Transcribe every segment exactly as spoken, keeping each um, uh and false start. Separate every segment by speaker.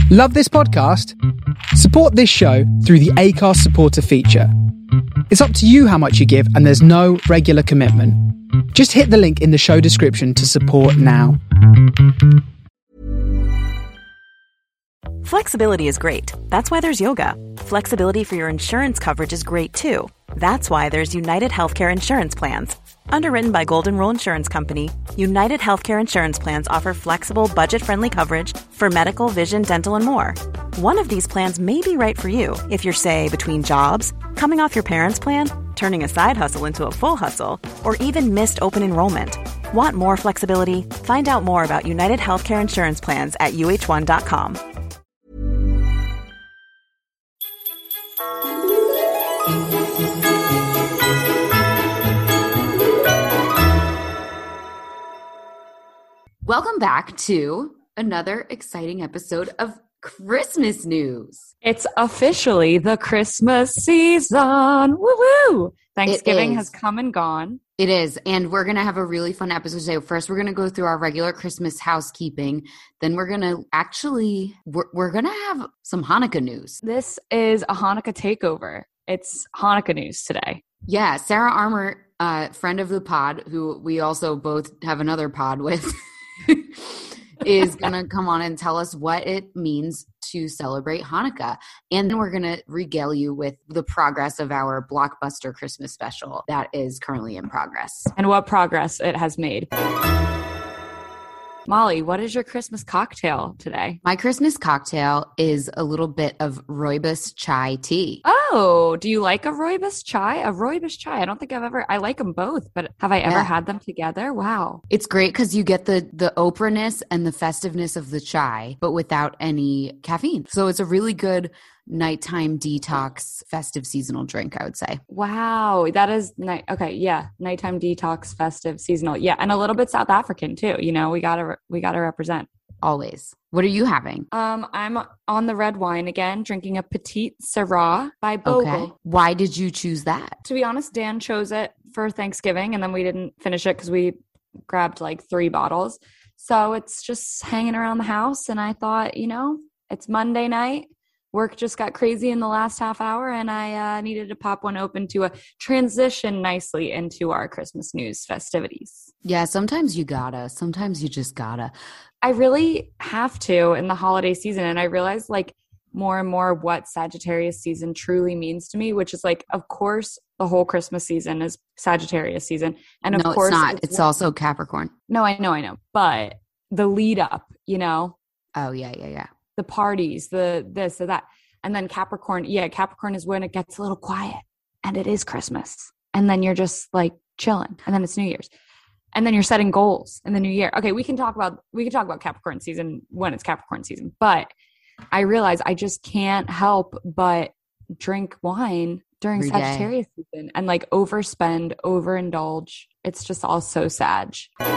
Speaker 1: Love this podcast? Support this show through the Acast supporter feature. It's up to you how much you give, and there's no regular commitment. Just hit the link in the show description to support now.
Speaker 2: Flexibility is great. That's why there's yoga. Flexibility for your insurance coverage is great too. That's why there's United Healthcare Insurance Plans. Underwritten by Golden Rule Insurance Company, United Healthcare Insurance Plans offer flexible, budget-friendly coverage for medical, vision, dental, and more. One of these plans may be right for you if you're, say, between jobs, coming off your parents' plan, turning a side hustle into a full hustle, or even missed open enrollment. Want more flexibility? Find out more about United Healthcare Insurance Plans at U H one dot com.
Speaker 3: Welcome back to another exciting episode of Christmas News.
Speaker 4: It's officially the Christmas season. Woo-woo! Thanksgiving has come and gone.
Speaker 3: It is, and we're going to have a really fun episode today. First, we're going to go through our regular Christmas housekeeping. Then we're going to actually, we're, we're going to have some Hanukkah news.
Speaker 4: This is a Hanukkah takeover. It's Hanukkah news today.
Speaker 3: Yeah, Sarah Armour, uh, friend of the pod, who we also both have another pod with, is going to come on and tell us what it means to celebrate Hanukkah. And then we're going to regale you with the progress of our blockbuster Christmas special that is currently in progress.
Speaker 4: And what progress it has made. Molly, what is your Christmas cocktail today?
Speaker 3: My Christmas cocktail is a little bit of rooibos chai tea.
Speaker 4: Oh, do you like a rooibos chai? A rooibos chai. I don't think I've ever, I like them both, but have I ever
Speaker 3: Yeah.
Speaker 4: had them together? Wow.
Speaker 3: It's great because you get the, the Oprah-ness and the festiveness of the chai, but without any caffeine. So it's a really good nighttime detox festive seasonal drink, I would say.
Speaker 4: Wow. That is night. Okay. Yeah. Nighttime detox, festive, seasonal. Yeah. And a little bit South African too. You know, we gotta, we gotta represent.
Speaker 3: Always. What are you having?
Speaker 4: Um, I'm on the red wine again, drinking a Petite Syrah by Bogle.
Speaker 3: Okay. Why did you choose that?
Speaker 4: To be honest, Dan chose it for Thanksgiving and then we didn't finish it because we grabbed like three bottles. So it's just hanging around the house. And I thought, you know, it's Monday night. Work just got crazy in the last half hour and I uh, needed to pop one open to a transition nicely into our Christmas news festivities.
Speaker 3: Yeah, sometimes you gotta. Sometimes you just gotta.
Speaker 4: I really have to in the holiday season. And I realized like more and more what Sagittarius season truly means to me, which is like, of course, the whole Christmas season is Sagittarius season. And of
Speaker 3: no,
Speaker 4: course,
Speaker 3: it's not.
Speaker 4: It's,
Speaker 3: It's also Capricorn.
Speaker 4: No, I know, I know. But the lead up, you know,
Speaker 3: Oh, yeah, yeah, yeah.
Speaker 4: the parties, the this, the that. And then Capricorn, yeah, Capricorn is when it gets a little quiet and it is Christmas. And then you're just like chilling. And then it's New Year's. And then you're setting goals in the new year. Okay, we can talk about we can talk about Capricorn season when it's Capricorn season. But I realize I just can't help but drink wine during
Speaker 3: Every day.
Speaker 4: Sagittarius season and like overspend, overindulge. It's just all so Sag.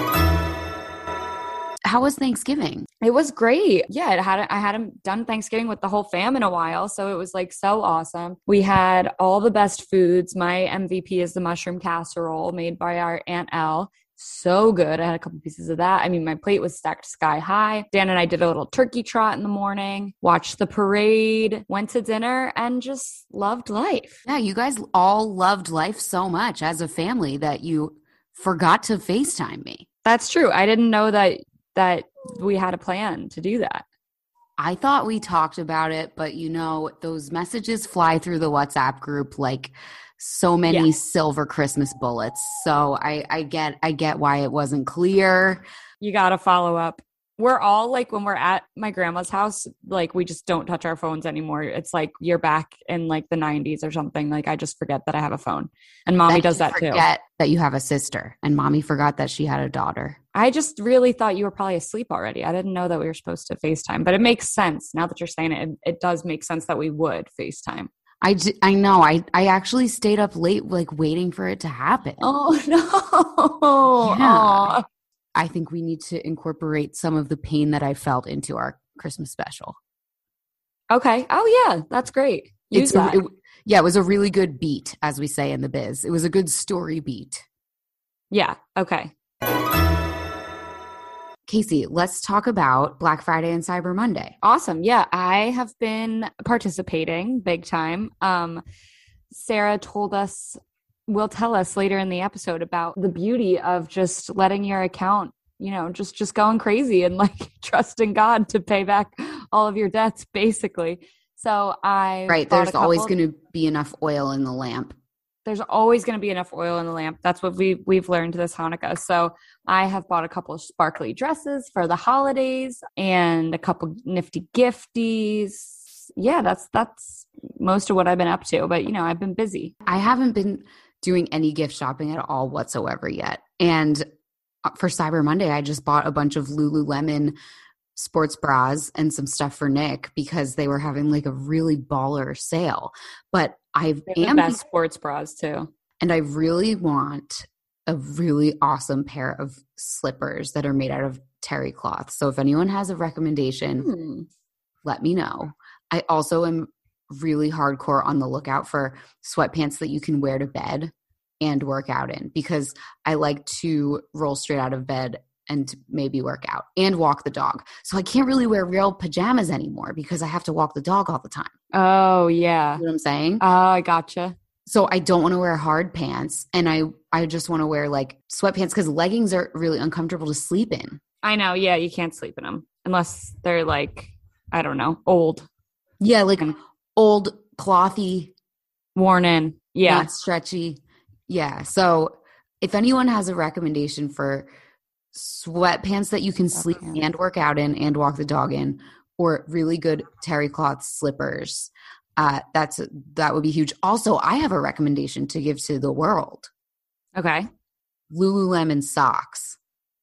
Speaker 3: How was Thanksgiving?
Speaker 4: It was great. Yeah, it had I hadn't done Thanksgiving with the whole fam in a while, so it was like so awesome. We had all the best foods. My M V P is the mushroom casserole made by our Aunt Elle. So good. I had a couple pieces of that. I mean, my plate was stacked sky high. Dan and I did a little turkey trot in the morning, watched the parade, went to dinner, and just loved life.
Speaker 3: Yeah, you guys all loved life so much as a family that you forgot to FaceTime me.
Speaker 4: That's true. I didn't know that that we had a plan to do that.
Speaker 3: I thought we talked about it, but you know, those messages fly through the WhatsApp group like so many
Speaker 4: Yeah.
Speaker 3: silver Christmas bullets. So I, I get I get why it wasn't clear.
Speaker 4: You got to follow up. We're all like, when we're at my grandma's house, like we just don't touch our phones anymore. It's like you're back in like the nineties or something. Like I just forget that I have a phone, and mommy
Speaker 3: That
Speaker 4: does
Speaker 3: you
Speaker 4: that too.
Speaker 3: Forget that you have a sister, and mommy forgot that she had a daughter.
Speaker 4: I just really thought you were probably asleep already. I didn't know that we were supposed to FaceTime, but it makes sense now that you're saying it. It, it does make sense that we would FaceTime.
Speaker 3: I, j- I know. I, I actually stayed up late, like waiting for it to happen.
Speaker 4: Oh no!
Speaker 3: Yeah.
Speaker 4: Aw.
Speaker 3: I think we need to incorporate some of the pain that I felt into our Christmas special.
Speaker 4: Okay. Oh yeah, that's great. Use
Speaker 3: It's a-
Speaker 4: that.
Speaker 3: it- yeah, it was a really good beat, as we say in the biz. It was a good story beat.
Speaker 4: Yeah. Okay.
Speaker 3: Casey, let's talk about Black Friday and Cyber Monday.
Speaker 4: Awesome. Yeah, I have been participating big time. Um, Sarah told us, will tell us later in the episode about the beauty of just letting your account, you know, just, just going crazy and like trusting God to pay back all of your debts, basically. So I
Speaker 3: Right. There's always going to be enough oil in the lamp.
Speaker 4: There's always going to be enough oil in the lamp. That's what we, we've learned this Hanukkah. So I have bought a couple of sparkly dresses for the holidays and a couple nifty gifties. Yeah, that's that's most of what I've been up to. But, you know, I've been busy.
Speaker 3: I haven't been doing any gift shopping at all whatsoever yet. And for Cyber Monday, I just bought a bunch of Lululemon sports bras and some stuff for Nick because they were having like a really baller sale. But I am
Speaker 4: the best sports bras too.
Speaker 3: And I really want a really awesome pair of slippers that are made out of terry cloth. So if anyone has a recommendation, hmm. let me know. I also am really hardcore on the lookout for sweatpants that you can wear to bed and work out in because I like to roll straight out of bed and maybe work out and walk the dog. So I can't really wear real pajamas anymore because I have to walk the dog all the time.
Speaker 4: Oh, yeah.
Speaker 3: You know what I'm saying?
Speaker 4: Oh, I gotcha.
Speaker 3: So I don't want to wear hard pants and I, I just want to wear like sweatpants because leggings are really uncomfortable to sleep in.
Speaker 4: I know. Yeah, you can't sleep in them unless they're like, I don't know, old.
Speaker 3: Yeah, like old, clothy.
Speaker 4: Worn in. Yeah.
Speaker 3: Not stretchy. Yeah. So if anyone has a recommendation for sweatpants that you can sleep okay. and work out in and walk the dog in, or really good terry cloth slippers, uh, that's that would be huge. Also, I have a recommendation to give to the world.
Speaker 4: Okay.
Speaker 3: Lululemon socks.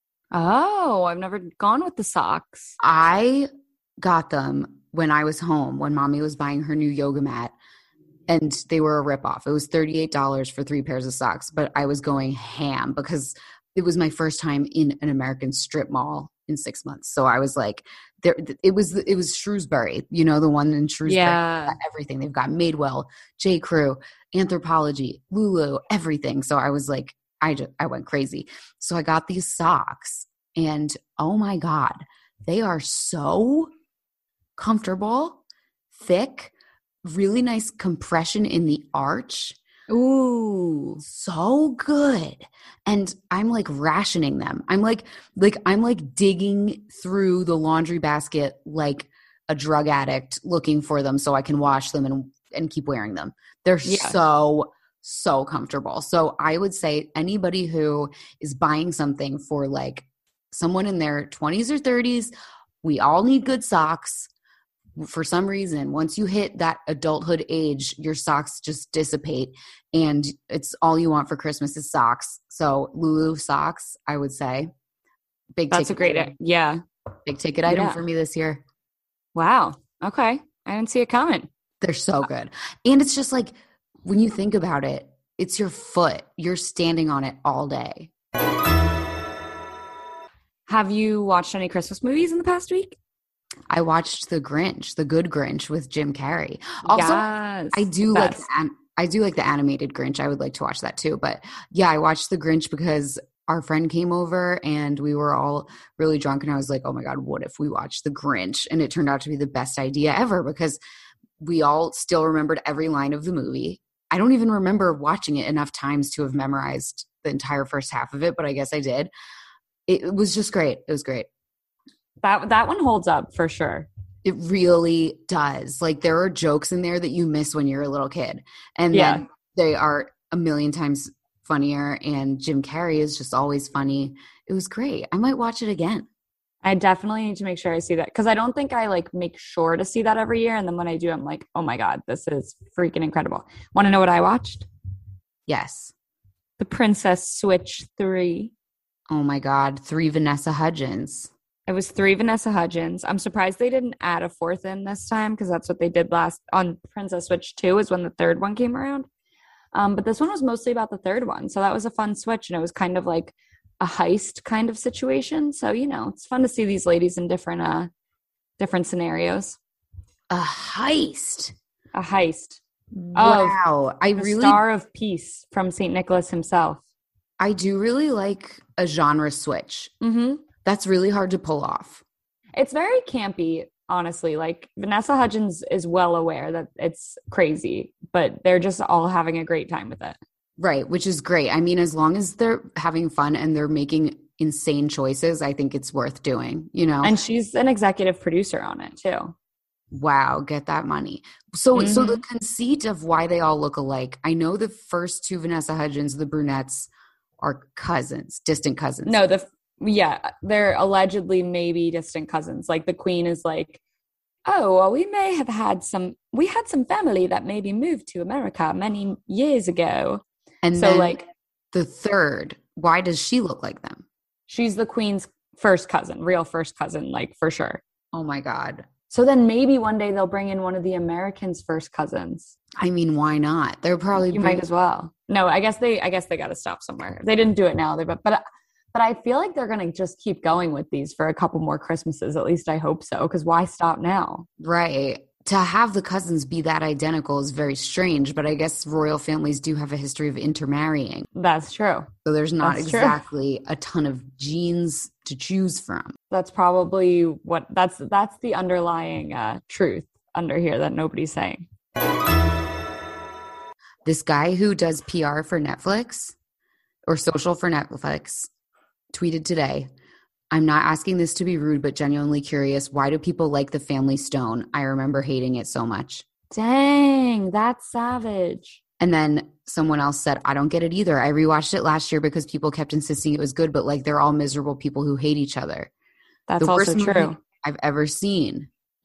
Speaker 4: Oh, I've never gone with the socks.
Speaker 3: I got them when I was home, when mommy was buying her new yoga mat, and they were a ripoff. It was thirty-eight dollars for three pairs of socks, but I was going ham because it was my first time in an American strip mall in six months. So I was like, there, it was, it was Shrewsbury, you know, the one in Shrewsbury,
Speaker 4: yeah.
Speaker 3: everything. They've got Madewell, J. Crew, Anthropologie, Lulu, everything. So I was like, I just, I went crazy. So I got these socks and oh my God, they are so comfortable, thick, really nice compression in the arch.
Speaker 4: Ooh,
Speaker 3: so good. And I'm like rationing them. I'm like, like, I'm like digging through the laundry basket like a drug addict looking for them so I can wash them and, and keep wearing them. They're yeah. so, so comfortable. So I would say anybody who is buying something for like someone in their twenties or thirties, we all need good socks. For some reason, once you hit that adulthood age, your socks just dissipate and it's all you want for Christmas is socks. So Lulu socks, I would say. Big
Speaker 4: That's a great,
Speaker 3: item.
Speaker 4: yeah.
Speaker 3: Big ticket item
Speaker 4: yeah.
Speaker 3: for me this year.
Speaker 4: Wow. Okay. I didn't see it coming.
Speaker 3: They're so good. And it's just like, when you think about it, it's your foot. You're standing on it all day.
Speaker 4: Have you watched any Christmas movies in the past week?
Speaker 3: I watched The Grinch, The Good Grinch with Jim Carrey. Also,
Speaker 4: yes,
Speaker 3: I do like the, I do like the animated Grinch. I would like to watch that too. But yeah, I watched The Grinch because our friend came over and we were all really drunk and I was like, oh my God, what if we watched The Grinch? And it turned out to be the best idea ever because we all still remembered every line of the movie. I don't even remember watching it enough times to have memorized the entire first half of it, but I guess I did. It, it was just great. It was great.
Speaker 4: That that one holds up for sure.
Speaker 3: It really does. Like there are jokes in there that you miss when you're a little kid. And
Speaker 4: yeah.
Speaker 3: then they are a million times funnier. And Jim Carrey is just always funny. It was great. I might watch it again.
Speaker 4: I definitely need to make sure I see that. Because I don't think I like make sure to see that every year. And then when I do, I'm like, oh my God, this is freaking incredible. Want to know what I watched?
Speaker 3: Yes.
Speaker 4: The Princess Switch three.
Speaker 3: Oh my God. Three Vanessa Hudgens.
Speaker 4: It was three Vanessa Hudgens. I'm surprised they didn't add a fourth in this time because that's what they did last on Princess Switch two is when the third one came around. Um, but this one was mostly about the third one. So that was a fun switch and it was kind of like a heist kind of situation. So, you know, it's fun to see these ladies in different, uh, different scenarios.
Speaker 3: A heist.
Speaker 4: A heist.
Speaker 3: Wow. I
Speaker 4: the
Speaker 3: really.
Speaker 4: Star of Peace from Saint Nicholas himself.
Speaker 3: I do really like a genre switch.
Speaker 4: Mm-hmm.
Speaker 3: That's really hard to pull off.
Speaker 4: It's very campy, honestly. Like Vanessa Hudgens is well aware that it's crazy, but they're just all having a great time with it.
Speaker 3: Right, which is great. I mean, as long as they're having fun and they're making insane choices, I think it's worth doing, you know?
Speaker 4: And she's an executive producer on it too.
Speaker 3: Wow, get that money. So
Speaker 4: Mm-hmm.
Speaker 3: so the conceit of why they all look alike, I know the first two Vanessa Hudgens, the brunettes, are cousins, distant cousins.
Speaker 4: No, the yeah, they're allegedly maybe distant cousins. Like the queen is like, oh, well, we may have had some, we had some family that maybe moved to America many years ago.
Speaker 3: And
Speaker 4: so
Speaker 3: then
Speaker 4: like
Speaker 3: the third, why does she look like them?
Speaker 4: She's the queen's first cousin, real first cousin, like for sure.
Speaker 3: Oh my God.
Speaker 4: So then maybe one day they'll bring in one of the Americans' first cousins.
Speaker 3: I mean, why not? They're probably
Speaker 4: You
Speaker 3: bring-
Speaker 4: might as well. No, I guess they I guess they got to stop somewhere. If they didn't do it now, they but but but I feel like they're going to just keep going with these for a couple more Christmases. At least I hope so, because why stop now?
Speaker 3: Right. To have the cousins be that identical is very strange, but I guess royal families do have a history of intermarrying.
Speaker 4: That's true.
Speaker 3: So there's not
Speaker 4: That's true.
Speaker 3: exactly a ton of genes to choose from.
Speaker 4: That's probably what that's that's the underlying uh, truth under here that nobody's saying.
Speaker 3: This guy who does P R for Netflix or social for Netflix tweeted today, I'm not asking this to be rude, but genuinely curious. Why do people like The Family Stone? I remember hating it so much.
Speaker 4: Dang, that's savage.
Speaker 3: And then someone else said, I don't get it either. I rewatched it last year because people kept insisting it was good, but like they're all miserable people who hate each other.
Speaker 4: That's
Speaker 3: The
Speaker 4: also
Speaker 3: worst
Speaker 4: true.
Speaker 3: movie I've ever seen.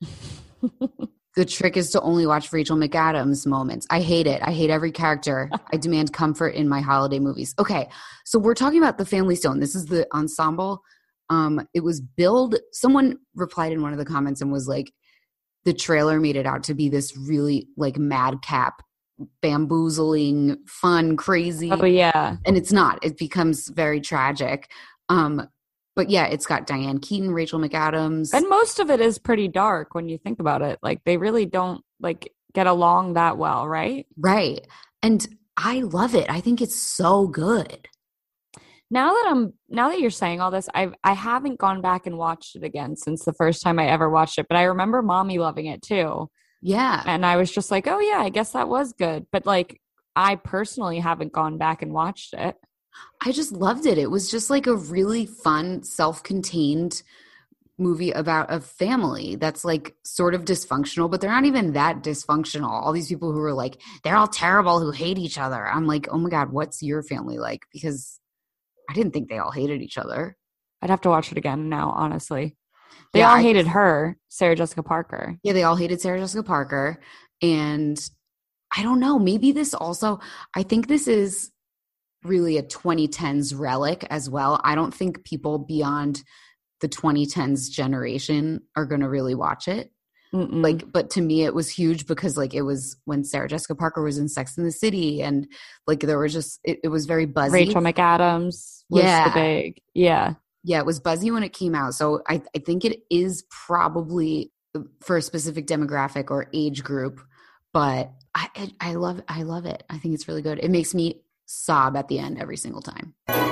Speaker 3: The trick is to only watch Rachel McAdams moments. I hate it. I hate every character. I demand comfort in my holiday movies. Okay, so we're talking about The Family Stone. This is the ensemble. Um, it was billed. Someone replied in one of the comments and was like, the trailer made it out to be this really like madcap, bamboozling, fun, crazy.
Speaker 4: Oh yeah.
Speaker 3: And it's not. It becomes very tragic. Um, but yeah, it's got Diane Keaton, Rachel McAdams.
Speaker 4: And most of it is pretty dark when you think about it. Like they really don't like get along that well, right?
Speaker 3: Right. And I love it. I think it's so good.
Speaker 4: Now that I'm now that you're saying all this, I've I haven't gone back and watched it again since the first time I ever watched it. But I remember mommy loving it too.
Speaker 3: Yeah.
Speaker 4: And I was just like, oh yeah, I guess that was good. But like I personally haven't gone back and watched it.
Speaker 3: I just loved it. It was just like a really fun, self-contained movie about a family that's like sort of dysfunctional, but they're not even that dysfunctional. All these people who are like, they're all terrible, who hate each other. I'm like, oh my God, what's your family like? Because I didn't think they all hated each other.
Speaker 4: I'd have to watch it again now, honestly. They
Speaker 3: Yeah,
Speaker 4: all
Speaker 3: I-
Speaker 4: hated her, Sarah Jessica Parker.
Speaker 3: Yeah, they all hated Sarah Jessica Parker. And I don't know, maybe this also, I think this is really a twenty tens relic as well. I don't think people beyond the twenty tens generation are going to really watch it.
Speaker 4: Mm-mm.
Speaker 3: Like, but to me, it was huge because like it was when Sarah Jessica Parker was in Sex and the City, and like there was just it, it was very buzzy.
Speaker 4: Rachel McAdams was
Speaker 3: Yeah.
Speaker 4: the big, yeah.
Speaker 3: Yeah, it was buzzy when it came out. So I, I think it is probably for a specific demographic or age group, but I, I I love I love it. I think it's really good. It makes me sob at the end every single time.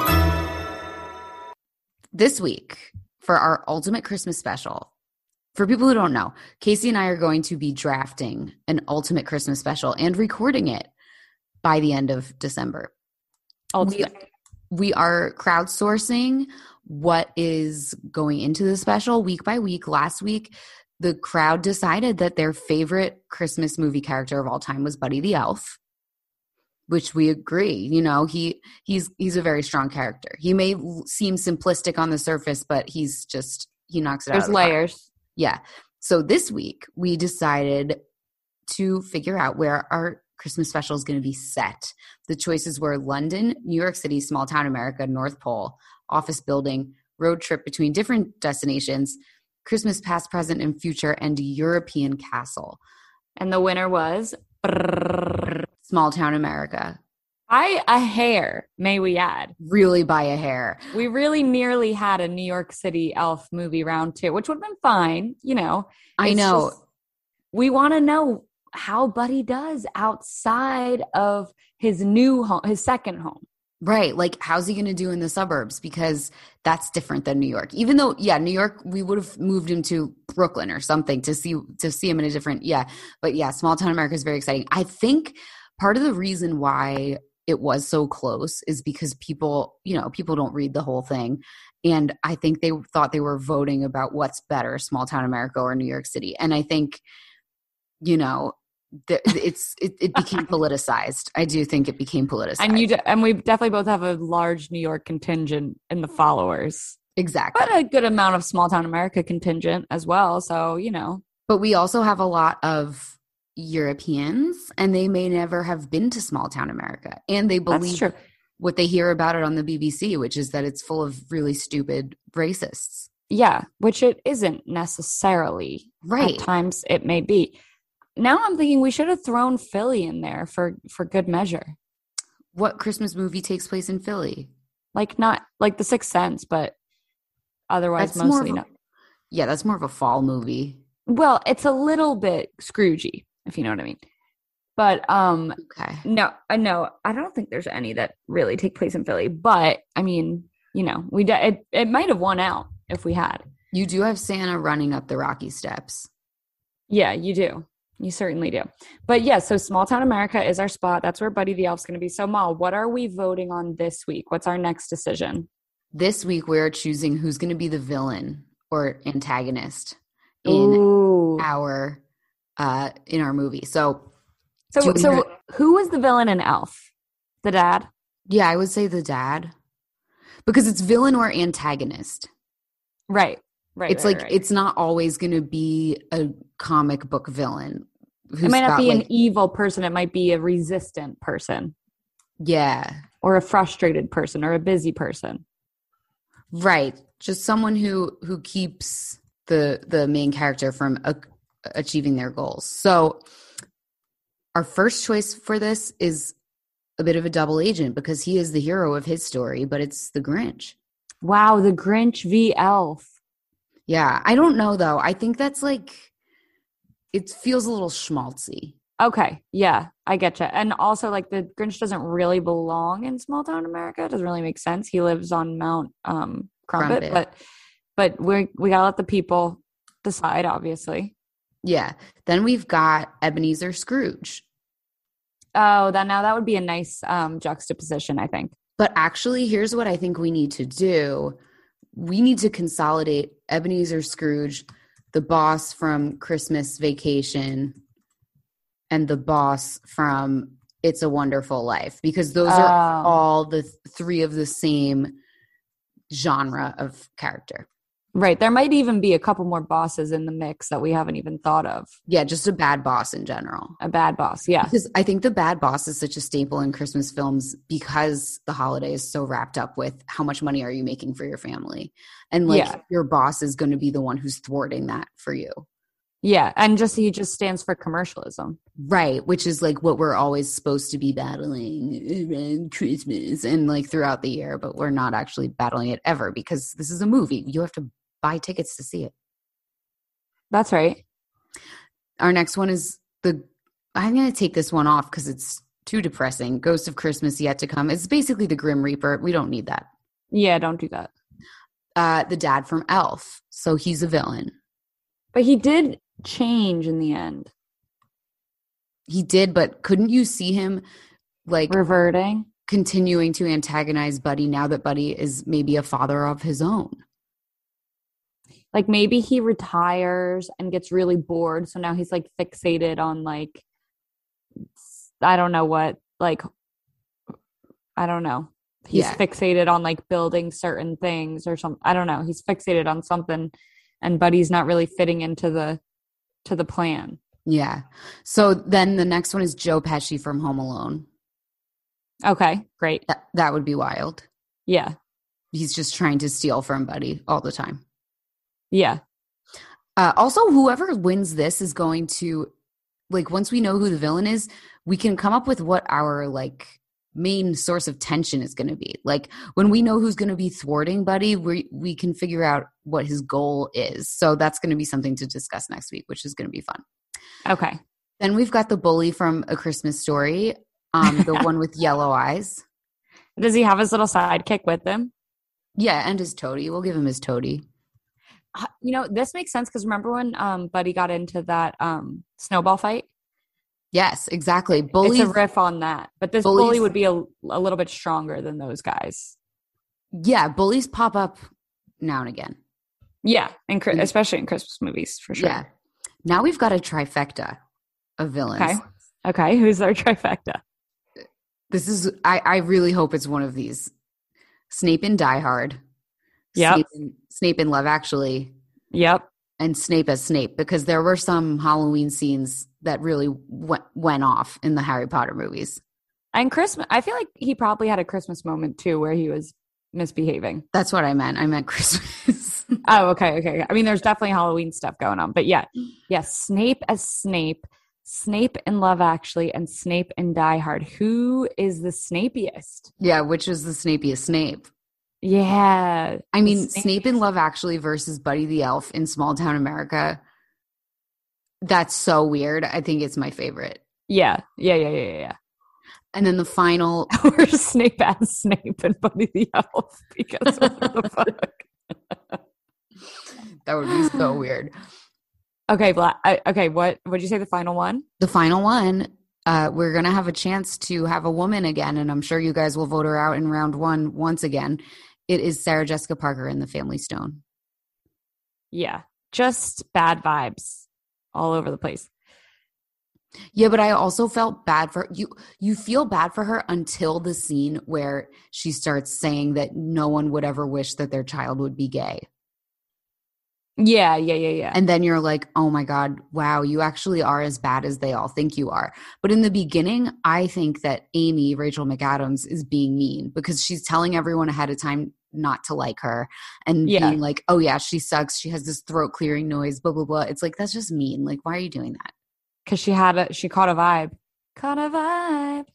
Speaker 3: This week for our ultimate Christmas special, for people who don't know, Casey and I are going to be drafting an ultimate Christmas special and recording it by the end of December. We,
Speaker 4: Ultimate.
Speaker 3: we are crowdsourcing what is going into the special week by week. Last week, the crowd decided that their favorite Christmas movie character of all time was Buddy the Elf, which we agree. You know, he he's he's a very strong character. He may l- seem simplistic on the surface, but he's just he knocks it out.
Speaker 4: There's
Speaker 3: of the park.
Speaker 4: layers.
Speaker 3: Yeah. So this week we decided to figure out where our Christmas special is going to be set. The choices were London, New York City, small town America, North Pole, office building, road trip between different destinations, Christmas past, present, and future, and European castle.
Speaker 4: And the winner was
Speaker 3: Small town America.
Speaker 4: by a hair, may we add.
Speaker 3: Really by a hair.
Speaker 4: We really nearly had a New York City elf movie round two, which would have been fine, you know.
Speaker 3: I
Speaker 4: It's
Speaker 3: know.
Speaker 4: just- we want to know how Buddy does outside of his new home, his second home.
Speaker 3: Right. Like, how's he going to do in the suburbs? Because that's different than New York. Even though, yeah, New York, we would have moved him to Brooklyn or something to see to see him in a different, yeah. But yeah, small town America is very exciting. I think part of the reason why it was so close is because people, you know, people don't read the whole thing. And I think they thought they were voting about what's better, small town America or New York City. And I think, you know, it's it, it became politicized. I do think it became politicized.
Speaker 4: And you de- and we definitely both have a large New York contingent in the followers.
Speaker 3: Exactly.
Speaker 4: But a good amount of small town America contingent as well. So, you know.
Speaker 3: But we also have a lot of Europeans, and they may never have been to small town America. And they believe what they hear about it on the B B C, which is that it's full of really stupid racists.
Speaker 4: Yeah, which it isn't necessarily.
Speaker 3: Right.
Speaker 4: At times it may be. Now I'm thinking we should have thrown Philly in there for, for good measure.
Speaker 3: What Christmas movie takes place in Philly?
Speaker 4: Like not like The Sixth Sense, but otherwise
Speaker 3: that's
Speaker 4: mostly
Speaker 3: a,
Speaker 4: not.
Speaker 3: Yeah, that's more of a fall movie.
Speaker 4: Well, it's a little bit Scroogey, if you know what I mean. But um,
Speaker 3: okay,
Speaker 4: no, I know I don't think there's any that really take place in Philly. But I mean, you know, we de- it it might have won out if we had.
Speaker 3: You do have Santa running up the Rocky Steps.
Speaker 4: Yeah, you do. You certainly do. But yeah, so small town America is our spot. That's where Buddy the Elf's going to be. So Mal, what are we voting on this week? What's our next decision?
Speaker 3: This week we're choosing who's going to be the villain or antagonist in
Speaker 4: Ooh.
Speaker 3: our uh in our movie. So
Speaker 4: So so have- who was the villain in Elf? The dad?
Speaker 3: Yeah, I would say the dad. Because it's villain or antagonist.
Speaker 4: Right. Right.
Speaker 3: It's
Speaker 4: right,
Speaker 3: like
Speaker 4: right.
Speaker 3: it's not always going to be a comic book villain.
Speaker 4: It might not
Speaker 3: got,
Speaker 4: be
Speaker 3: like,
Speaker 4: an evil person. It might be a resistant person.
Speaker 3: Yeah.
Speaker 4: Or a frustrated person or a busy person.
Speaker 3: Right. Just someone who who keeps the the main character from a, achieving their goals. So our first choice for this is a bit of a double agent because he is the hero of his story, but it's the Grinch.
Speaker 4: Wow, the Grinch v. Elf.
Speaker 3: Yeah, I don't know though. I think that's like, it feels a little schmaltzy.
Speaker 4: Okay, yeah, I get you. And also, like, the Grinch doesn't really belong in small town America. It doesn't really make sense. He lives on Mount um, Crumpet,
Speaker 3: Crumpet.
Speaker 4: but but we we gotta let the people decide, obviously.
Speaker 3: Yeah. Then we've got Ebenezer Scrooge.
Speaker 4: Oh, that now that would be a nice um, juxtaposition, I think.
Speaker 3: But actually, here's what I think we need to do. We need to consolidate Ebenezer Scrooge, the boss from Christmas Vacation, and the boss from It's a Wonderful Life, because those are
Speaker 4: Oh.
Speaker 3: all the th- three of the same genre of character.
Speaker 4: Right. There might even be a couple more bosses in the mix that we haven't even thought of.
Speaker 3: Yeah, just a bad boss in general.
Speaker 4: A bad boss, yeah.
Speaker 3: Because I think the bad boss is such a staple in Christmas films because the holiday is so wrapped up with how much money are you making for your family. And like
Speaker 4: Yeah.
Speaker 3: your boss is going to be the one who's thwarting that for you.
Speaker 4: Yeah, and just he just stands for commercialism.
Speaker 3: Right, which is like what we're always supposed to be battling around Christmas and like throughout the year, but we're not actually battling it ever because this is a movie. You have to buy tickets to see it.
Speaker 4: That's right.
Speaker 3: Our next one is the, I'm going to take this one off because it's too depressing. Ghost of Christmas Yet to Come. It's basically the Grim Reaper. We don't need that.
Speaker 4: Yeah, don't do that.
Speaker 3: Uh, the dad from Elf. So he's a villain.
Speaker 4: But he did change in the end.
Speaker 3: He did, but couldn't you see him like
Speaker 4: Reverting.
Speaker 3: continuing to antagonize Buddy now that Buddy is maybe a father of his own?
Speaker 4: Like maybe he retires and gets really bored. So now he's like fixated on like, I don't know what, like, I don't know. He's
Speaker 3: Yeah.
Speaker 4: fixated on like building certain things or something. I don't know. He's fixated on something and Buddy's not really fitting into the, to the plan.
Speaker 3: Yeah. So then the next one is Joe Pesci from Home Alone.
Speaker 4: Okay, great.
Speaker 3: That, that would be wild.
Speaker 4: Yeah.
Speaker 3: He's just trying to steal from Buddy all the time.
Speaker 4: Yeah.
Speaker 3: Uh, also, whoever wins this is going to, like, once we know who the villain is, we can come up with what our, like, main source of tension is going to be. Like, when we know who's going to be thwarting Buddy, we we can figure out what his goal is. So that's going to be something to discuss next week, which is going to be fun.
Speaker 4: Okay.
Speaker 3: Then we've got the bully from A Christmas Story, um, the one with yellow eyes.
Speaker 4: Does he have his little sidekick with him?
Speaker 3: Yeah, and his toady. We'll give him his toady.
Speaker 4: Uh, You know, this makes sense because remember when um, Buddy got into that um, snowball fight?
Speaker 3: Yes, exactly. Bullies,
Speaker 4: It's a riff on that. But this
Speaker 3: bullies-
Speaker 4: bully would be a, a little bit stronger than those guys.
Speaker 3: yeah, bullies pop up now and again.
Speaker 4: Yeah, in,
Speaker 3: Mm.
Speaker 4: especially in Christmas movies, for sure.
Speaker 3: Yeah. Now we've got a trifecta of villains.
Speaker 4: Okay. Okay, who's our trifecta?
Speaker 3: This is, I, I really hope it's one of these. Snape in Die Hard.
Speaker 4: Yep.
Speaker 3: Snape in, Snape in Love Actually.
Speaker 4: Yep.
Speaker 3: And Snape as Snape, because there were some Halloween scenes that really went, went off in the Harry Potter movies.
Speaker 4: And Christmas, I feel like he probably had a Christmas moment too where he was misbehaving.
Speaker 3: That's what I meant. I meant Christmas.
Speaker 4: Oh, okay, okay. I mean, there's definitely Halloween stuff going on. But yeah, yes, Snape as Snape, Snape in Love Actually, and Snape in Die Hard. Who is the Snapiest?
Speaker 3: Yeah, which is the Snapiest Snape?
Speaker 4: Yeah.
Speaker 3: I mean,
Speaker 4: Snape-
Speaker 3: Snape in Love Actually versus Buddy the Elf in Small Town America. That's so weird. I think it's my favorite.
Speaker 4: Yeah, yeah, yeah, yeah, yeah.
Speaker 3: And then the final,
Speaker 4: Or Snape as Snape and Buddy the Elf, because what the fuck?
Speaker 3: that would be so weird.
Speaker 4: Okay, Bla- I, okay. What would you say the final one?
Speaker 3: The final one, uh, we're going to have a chance to have a woman again, and I'm sure you guys will vote her out in round one once again. It is Sarah Jessica Parker in The Family Stone.
Speaker 4: Yeah, just bad vibes all over the place.
Speaker 3: Yeah, but I also felt bad for you. You feel bad for her until the scene where she starts saying that no one would ever wish that their child would be gay.
Speaker 4: Yeah, yeah, yeah, yeah.
Speaker 3: And then you're like, oh my God, wow, you actually are as bad as they all think you are. But in the beginning, I think that Amy, Rachel McAdams, is being mean because she's telling everyone ahead of time not to like her and
Speaker 4: Yeah.
Speaker 3: being like, oh yeah, she sucks. She has this throat clearing noise, blah, blah, blah. It's like, that's just mean. Like, why are you doing that?
Speaker 4: Because she had a, she caught a vibe. Caught a vibe.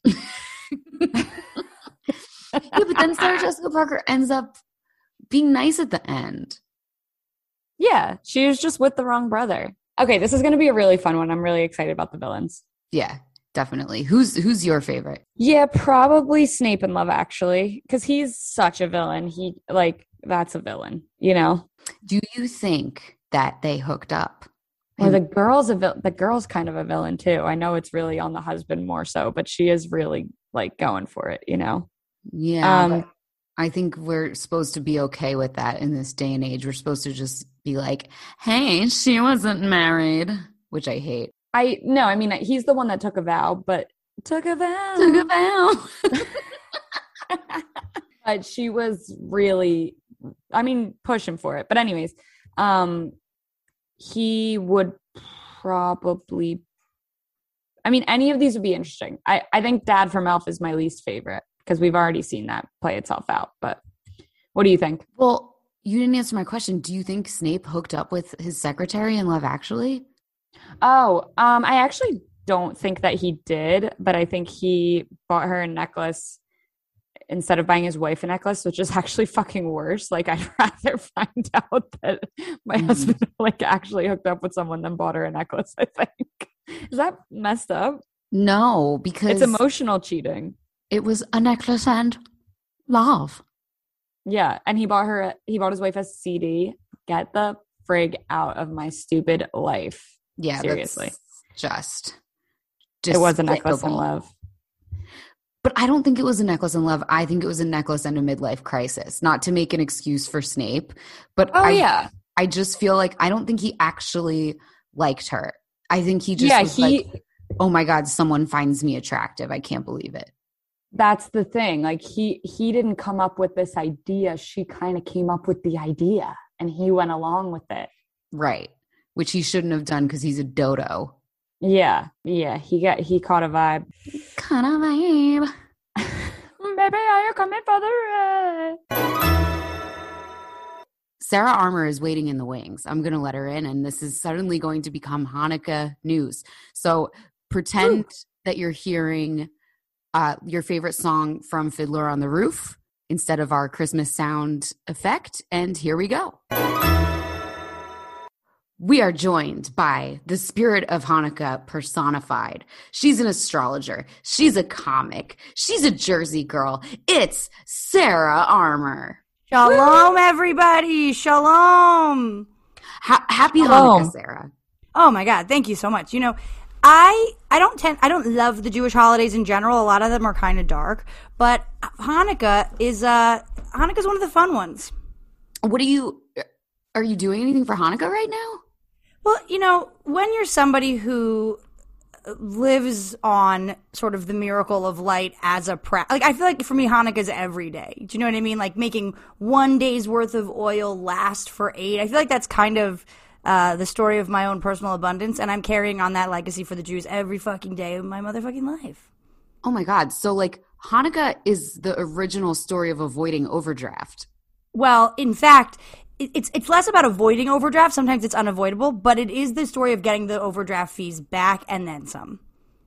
Speaker 3: Yeah, but then Sarah Jessica Parker ends up being nice at the end.
Speaker 4: Yeah, she was just with the wrong brother. Okay, this is going to be a really fun one. I'm really excited about the villains.
Speaker 3: Yeah, definitely. Who's who's your favorite?
Speaker 4: Yeah, probably Snape in Love Actually, because he's such a villain. He like that's a villain, you know.
Speaker 3: Do you think that they hooked up?
Speaker 4: Or the girl's a vil- the girl's kind of a villain too. I know it's really on the husband more so, but she is really like going for it, you know.
Speaker 3: Yeah,
Speaker 4: Um,
Speaker 3: but I think we're supposed to be okay with that in this day and age. We're supposed to just be like, "Hey, she wasn't married," which I hate.
Speaker 4: I no, I mean he's the one that took a vow, but took a vow.
Speaker 3: Took a vow.
Speaker 4: But she was really, I mean, pushing for it. But anyways, um, he would probably, I mean, any of these would be interesting. I, I think Dad from Elf is my least favorite because we've already seen that play itself out. But what do you think?
Speaker 3: Well, you didn't answer my question. Do you think Snape hooked up with his secretary in Love Actually?
Speaker 4: Oh, um, I actually don't think that he did, but I think he bought her a necklace instead of buying his wife a necklace, which is actually fucking worse. Like, I'd rather find out that my
Speaker 3: Mhm.
Speaker 4: husband like actually hooked up with someone than bought her a necklace, I think. Is that messed up?
Speaker 3: No, because
Speaker 4: It's emotional cheating.
Speaker 3: it was a necklace and love.
Speaker 4: Yeah, and he bought her a, he bought his wife a C D. Get the frig out of my stupid life.
Speaker 3: Yeah,
Speaker 4: Seriously.
Speaker 3: that's just,
Speaker 4: It was a necklace in
Speaker 3: despicable.
Speaker 4: love.
Speaker 3: But I don't think it was a necklace in love. I think it was a necklace and a midlife crisis. Not to make an excuse for Snape, but
Speaker 4: Oh
Speaker 3: I,
Speaker 4: yeah.
Speaker 3: I just feel like I don't think he actually liked her. I think he just
Speaker 4: Yeah,
Speaker 3: was
Speaker 4: he
Speaker 3: like, oh my God, someone finds me attractive. I can't believe it.
Speaker 4: that's the thing. Like he he didn't come up with this idea. She kind of came up with the idea and he went along with it.
Speaker 3: Right. Which he shouldn't have done because he's a dodo.
Speaker 4: Yeah. Yeah. He got he caught a vibe.
Speaker 3: Kind of vibe.
Speaker 4: Baby, are you coming for the ride?
Speaker 3: Sarah Armour is waiting in the wings. I'm going to let her in, and this is suddenly going to become Hanukkah news. So pretend Ooh. that you're hearing uh, your favorite song from Fiddler on the Roof instead of our Christmas sound effect, and here we go. we are joined by the spirit of Hanukkah personified. She's an astrologer. She's a comic. She's a Jersey girl. It's Sarah Armour.
Speaker 5: Shalom, everybody. Shalom.
Speaker 3: Ha- happy
Speaker 4: Shalom.
Speaker 3: Hanukkah, Sarah.
Speaker 5: Oh my God, thank you so much. You know, I I don't tend I don't love the Jewish holidays in general. A lot of them are kind of dark, but Hanukkah is uh Hanukkah is one of the fun ones.
Speaker 3: What are you are you doing anything for Hanukkah right now?
Speaker 5: Well, you know, when you're somebody who lives on sort of the miracle of light as a pra- like I feel like for me Hanukkah is every day. Do you know what I mean? Like making one day's worth of oil last for eight. I feel like that's kind of uh, the story of my own personal abundance, and I'm carrying on that legacy for the Jews every fucking day of my motherfucking life.
Speaker 3: Oh my God. So like Hanukkah is the original story of avoiding overdraft.
Speaker 5: Well, in fact, it- it's it's less about avoiding overdraft. Sometimes it's unavoidable, but it is the story of getting the overdraft fees back and then some.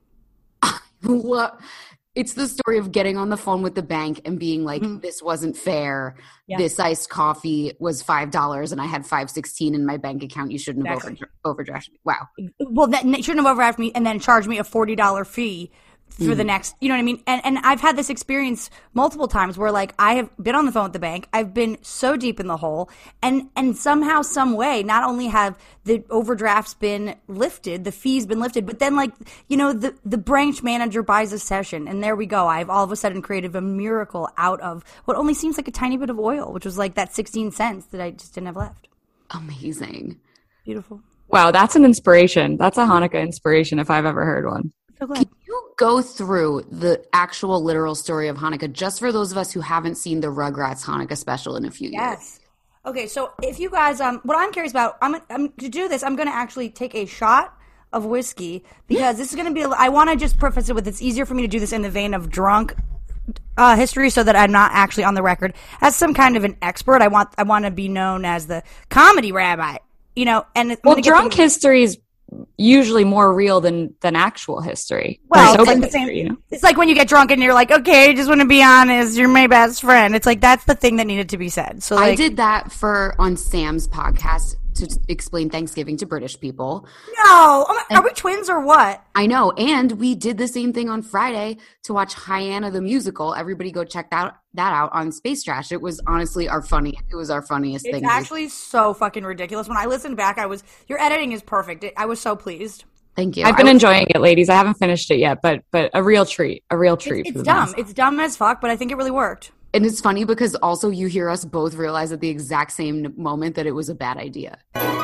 Speaker 3: What? It's the story of getting on the phone with the bank and being like, mm-hmm. this wasn't fair.
Speaker 5: Yeah.
Speaker 3: This iced coffee was five dollars and I had five sixteen in my bank account. You shouldn't have
Speaker 5: Exactly.
Speaker 3: over- overdrafted me. Wow.
Speaker 5: Well, that you shouldn't have overdrafted me and then charged me a forty dollars fee for
Speaker 3: Mm.
Speaker 5: the next, you know what I mean? And and I've had this experience multiple times where like I have been on the phone with the bank, I've been so deep in the hole, and and somehow, some way, not only have the overdrafts been lifted, the fees been lifted, but then like, you know, the, the branch manager buys a session, and there we go. I've all of a sudden created a miracle out of what only seems like a tiny bit of oil, which was like that sixteen cents that I just didn't have left.
Speaker 3: Amazing.
Speaker 5: Beautiful.
Speaker 4: Wow, that's an inspiration. That's a Hanukkah inspiration if I've ever heard one.
Speaker 5: So glad.
Speaker 3: Can you go through the actual literal story of Hanukkah just for those of us who haven't seen the Rugrats Hanukkah special in a few years?
Speaker 5: Yes. Okay, so if you guys, um, what I'm curious about, I'm, I'm to do this, I'm going to actually take a shot of whiskey because this is going to be, I want to just preface it with, it's easier for me to do this in the vein of drunk uh, history so that I'm not actually on the record as some kind of an expert. I want, I want to be known as the comedy rabbi, you know, and I'm
Speaker 4: Well,
Speaker 5: gonna get
Speaker 4: drunk
Speaker 5: the-
Speaker 4: history is usually more real than than actual history. Or
Speaker 5: Well,
Speaker 4: sober
Speaker 5: it's like the
Speaker 4: history,
Speaker 5: same.
Speaker 4: you know?
Speaker 5: It's like when you get drunk and you're like, okay, I just want to be honest. You're my best friend. It's like that's the thing that needed to be said. So like,
Speaker 3: I did that for on Sam's podcast to explain Thanksgiving to British people.
Speaker 5: no, oh my- are we twins or what?
Speaker 3: I know. And we did the same thing on Friday to watch Hyanna the musical. Everybody go check that, that out on Space Trash. It was honestly our funny. It was our funniest
Speaker 5: It's
Speaker 3: thing.
Speaker 5: actually so fucking ridiculous. When I listened back, I was your editing is perfect. It, I was so pleased.
Speaker 3: Thank you.
Speaker 4: I've been
Speaker 3: I was-
Speaker 4: enjoying it, ladies. I haven't finished it yet, but but a real treat. A real treat.
Speaker 5: It's,
Speaker 4: for
Speaker 5: it's
Speaker 4: the
Speaker 5: dumb.
Speaker 4: fans.
Speaker 5: It's dumb as fuck, but I think it really worked.
Speaker 3: And it's funny because also you hear us both realize at the exact same moment that it was a bad idea.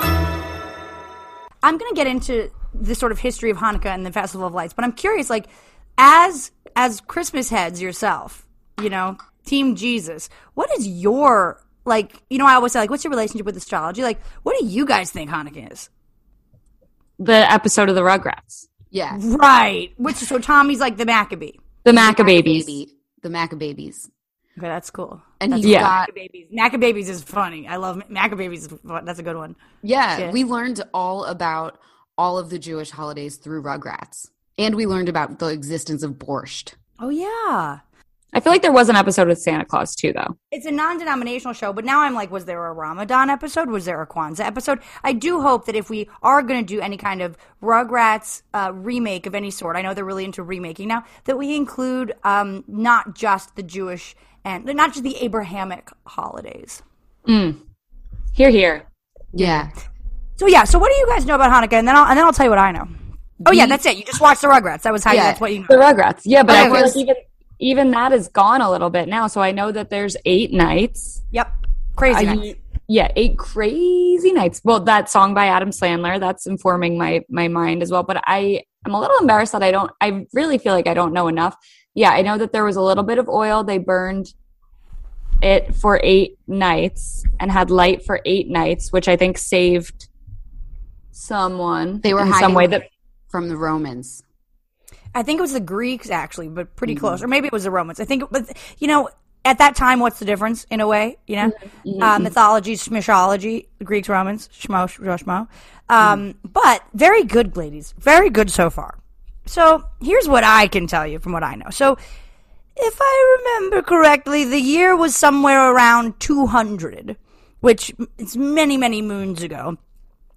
Speaker 5: I'm going to get into the sort of history of Hanukkah and the Festival of Lights, but I'm curious, like, as as Christmas heads yourself, you know, Team Jesus, what is your, like, you know, I always say, like, what's your relationship with astrology? Like, what do you guys think Hanukkah is?
Speaker 4: The episode of the Rugrats.
Speaker 3: Yeah.
Speaker 5: Right. Which so Tommy's like the Maccabee.
Speaker 4: The Maccababies.
Speaker 3: Maccababy- The Maccababies.
Speaker 5: Okay, that's cool.
Speaker 3: And
Speaker 5: That's
Speaker 3: he
Speaker 4: Yeah.
Speaker 3: got,
Speaker 5: Maccababies. Maccababies is funny. I love Maccababies. Is fun. That's a good one.
Speaker 3: yeah,
Speaker 5: Yeah.
Speaker 3: we learned all about all of the Jewish holidays through Rugrats. And we learned about the existence of borscht.
Speaker 5: Oh yeah.
Speaker 4: I feel like there was an episode with Santa Claus too, though.
Speaker 5: It's a non-denominational show, but now I'm like, was there a Ramadan episode? Was there a Kwanzaa episode? I do hope that if we are going to do any kind of Rugrats uh, remake of any sort, I know they're really into remaking now, that we include um, not just the Jewish and not just the Abrahamic holidays.
Speaker 4: Mm. Here, here.
Speaker 3: Yeah.
Speaker 5: So yeah, so what do you guys know about Hanukkah? And then I'll and then I'll tell you what I know. Oh yeah,
Speaker 3: The-
Speaker 5: that's it. You just watched the Rugrats. That was how you.
Speaker 3: Yeah.
Speaker 5: That's what you know.
Speaker 4: The Rugrats. Yeah, but
Speaker 3: Okay,
Speaker 4: I feel
Speaker 3: was-
Speaker 4: like even even that is gone a little bit now. So I know that there's eight nights.
Speaker 5: Yep, crazy.
Speaker 4: I-
Speaker 5: nights.
Speaker 4: Yeah, eight crazy nights. Well, that song by Adam Sandler, that's informing my my mind as well. But I am a little embarrassed that I don't. I really feel like I don't know enough. Yeah, I know that there was a little bit of oil. They burned it for eight nights and had light for eight nights, which I think saved someone.
Speaker 3: They were
Speaker 4: in
Speaker 3: hiding
Speaker 4: some way that.
Speaker 3: from the Romans.
Speaker 5: I think it was the Greeks actually, but pretty
Speaker 3: Mm-hmm.
Speaker 5: close, or maybe it was the Romans. I think, but you know, at that time, what's the difference in a way? You know,
Speaker 3: Mm-hmm.
Speaker 5: uh, mythology, schmishology, Greeks, Romans, schmo, schmo, schmo. Um,
Speaker 3: Mm-hmm.
Speaker 5: But very good, ladies, very good so far. So here's what I can tell you from what I know. So if I remember correctly, the year was somewhere around two hundred, which is many, many moons ago.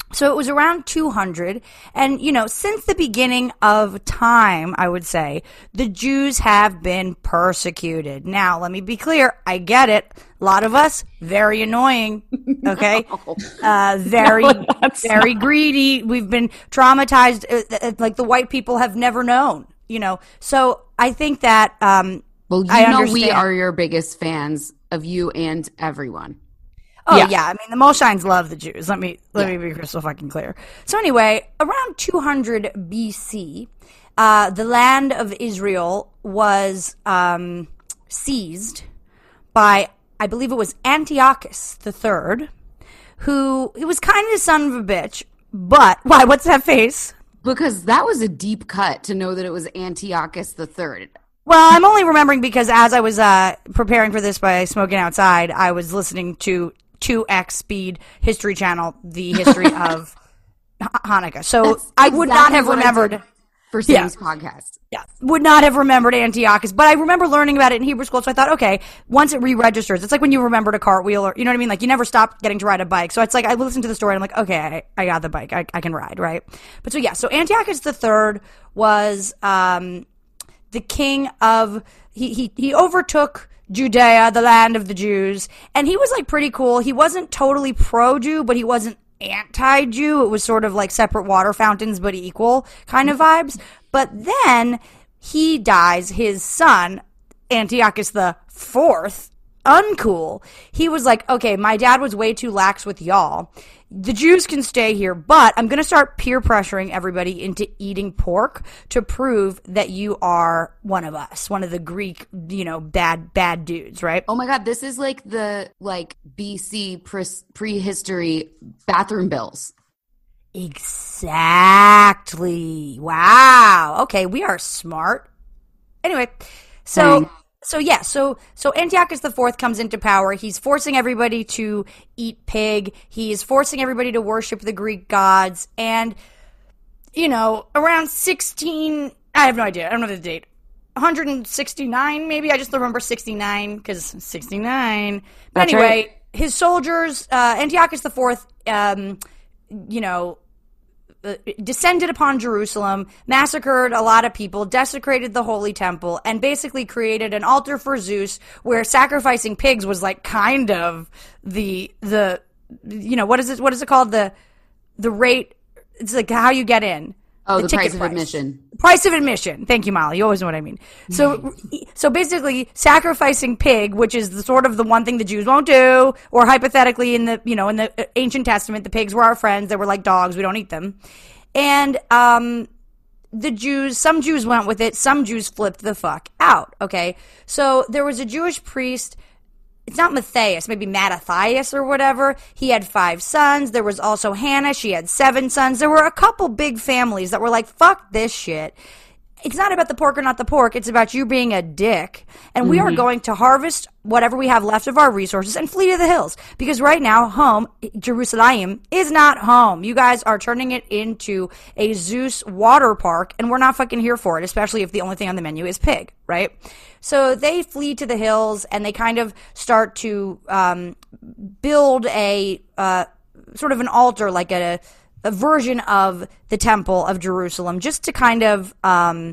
Speaker 5: So it was around two hundred. And, you know, since the beginning of time, I would say, the Jews have been persecuted. Now, let me be clear. I get it. A lot of us, very annoying. Okay. No. Uh, very, no, very not. greedy. We've been traumatized. Uh, uh, like the white people have never known, you know. So I think that, um,
Speaker 3: well, you
Speaker 5: I
Speaker 3: know,
Speaker 5: understand.
Speaker 3: we are your biggest fans of you and everyone.
Speaker 5: Oh, yeah. yeah. I mean, the Molshines love the Jews. Let me let yeah. me be crystal fucking clear. So anyway, around two hundred B C, uh, the land of Israel was um, seized by, I believe it was Antiochus the Third, who, he was kind of the son of a bitch, but, why, what's that face?
Speaker 3: Because that was a deep cut to know that it was Antiochus the Third.
Speaker 5: Well, I'm only remembering because as I was uh, preparing for this by smoking outside, I was listening to two X speed History Channel, the history of Hanukkah. So That's I would exactly not have remembered
Speaker 3: for Sam's yeah. podcast.
Speaker 5: Yeah, would not have remembered Antiochus, but I remember learning about it in Hebrew school. So I thought, okay, once it re-registers, it's like when you remembered a cartwheel, or you know what I mean. Like you never stopped getting to ride a bike. So it's like I listened to the story and I'm like, okay, I, I got the bike, I, I can ride, right? But so yeah, so Antiochus the Third was um, the king of he he he overtook Judea, the land of the Jews, and he was like pretty cool. He wasn't totally pro-Jew, but he wasn't anti-Jew. It was sort of like separate water fountains, but equal kind of vibes. But then he dies. His son, Antiochus the Fourth, uncool. He was like, okay, my dad was way too lax with y'all. The Jews can stay here, but I'm going to start peer pressuring everybody into eating pork to prove that you are one of us, one of the Greek, you know, bad, bad dudes, right?
Speaker 3: Oh my God, this is like the, like, B C pre- prehistory bathroom bills.
Speaker 5: Exactly. Wow. Okay, we are smart. Anyway, so... Dang. So yeah, so so Antiochus the Fourth comes into power. He's forcing everybody to eat pig. He's forcing everybody to worship the Greek gods. And, you know, around sixteen, I have no idea. I don't know the date. one hundred sixty-nine, maybe? I just remember sixty-nine, because sixty-nine. But
Speaker 4: That's
Speaker 5: anyway,
Speaker 4: right.
Speaker 5: His soldiers, uh, Antiochus the Fourth, um, you know, Uh, descended upon Jerusalem, massacred a lot of people, desecrated the Holy Temple, and basically created an altar for Zeus where sacrificing pigs was like kind of the, the, you know, what is it, what is it called? The, the rate, it's like how you get in.
Speaker 3: Oh, the, the price of price. admission.
Speaker 5: Price of admission. Thank you, Molly. You always know what I mean. So, so basically, sacrificing pig, which is the sort of the one thing the Jews won't do, or hypothetically in the, you know, in the ancient Testament, the pigs were our friends. They were like dogs. We don't eat them. And, um, the Jews, some Jews went with it. Some Jews flipped the fuck out. Okay. So there was a Jewish priest. It's not Matthias, maybe Mattathias or whatever. He had five sons. There was also Hannah. She had seven sons. There were a couple big families that were like, fuck this shit. It's not about the pork or not the pork. It's about you being a dick. And we mm-hmm. are going to harvest whatever we have left of our resources and flee to the hills. Because right now, home, Jerusalem, is not home. You guys are turning it into a Zeus water park, and we're not fucking here for it, especially if the only thing on the menu is pig, right? So they flee to the hills, and they kind of start to um, build a uh, sort of an altar, like a a version of the Temple of Jerusalem, just to kind of, um,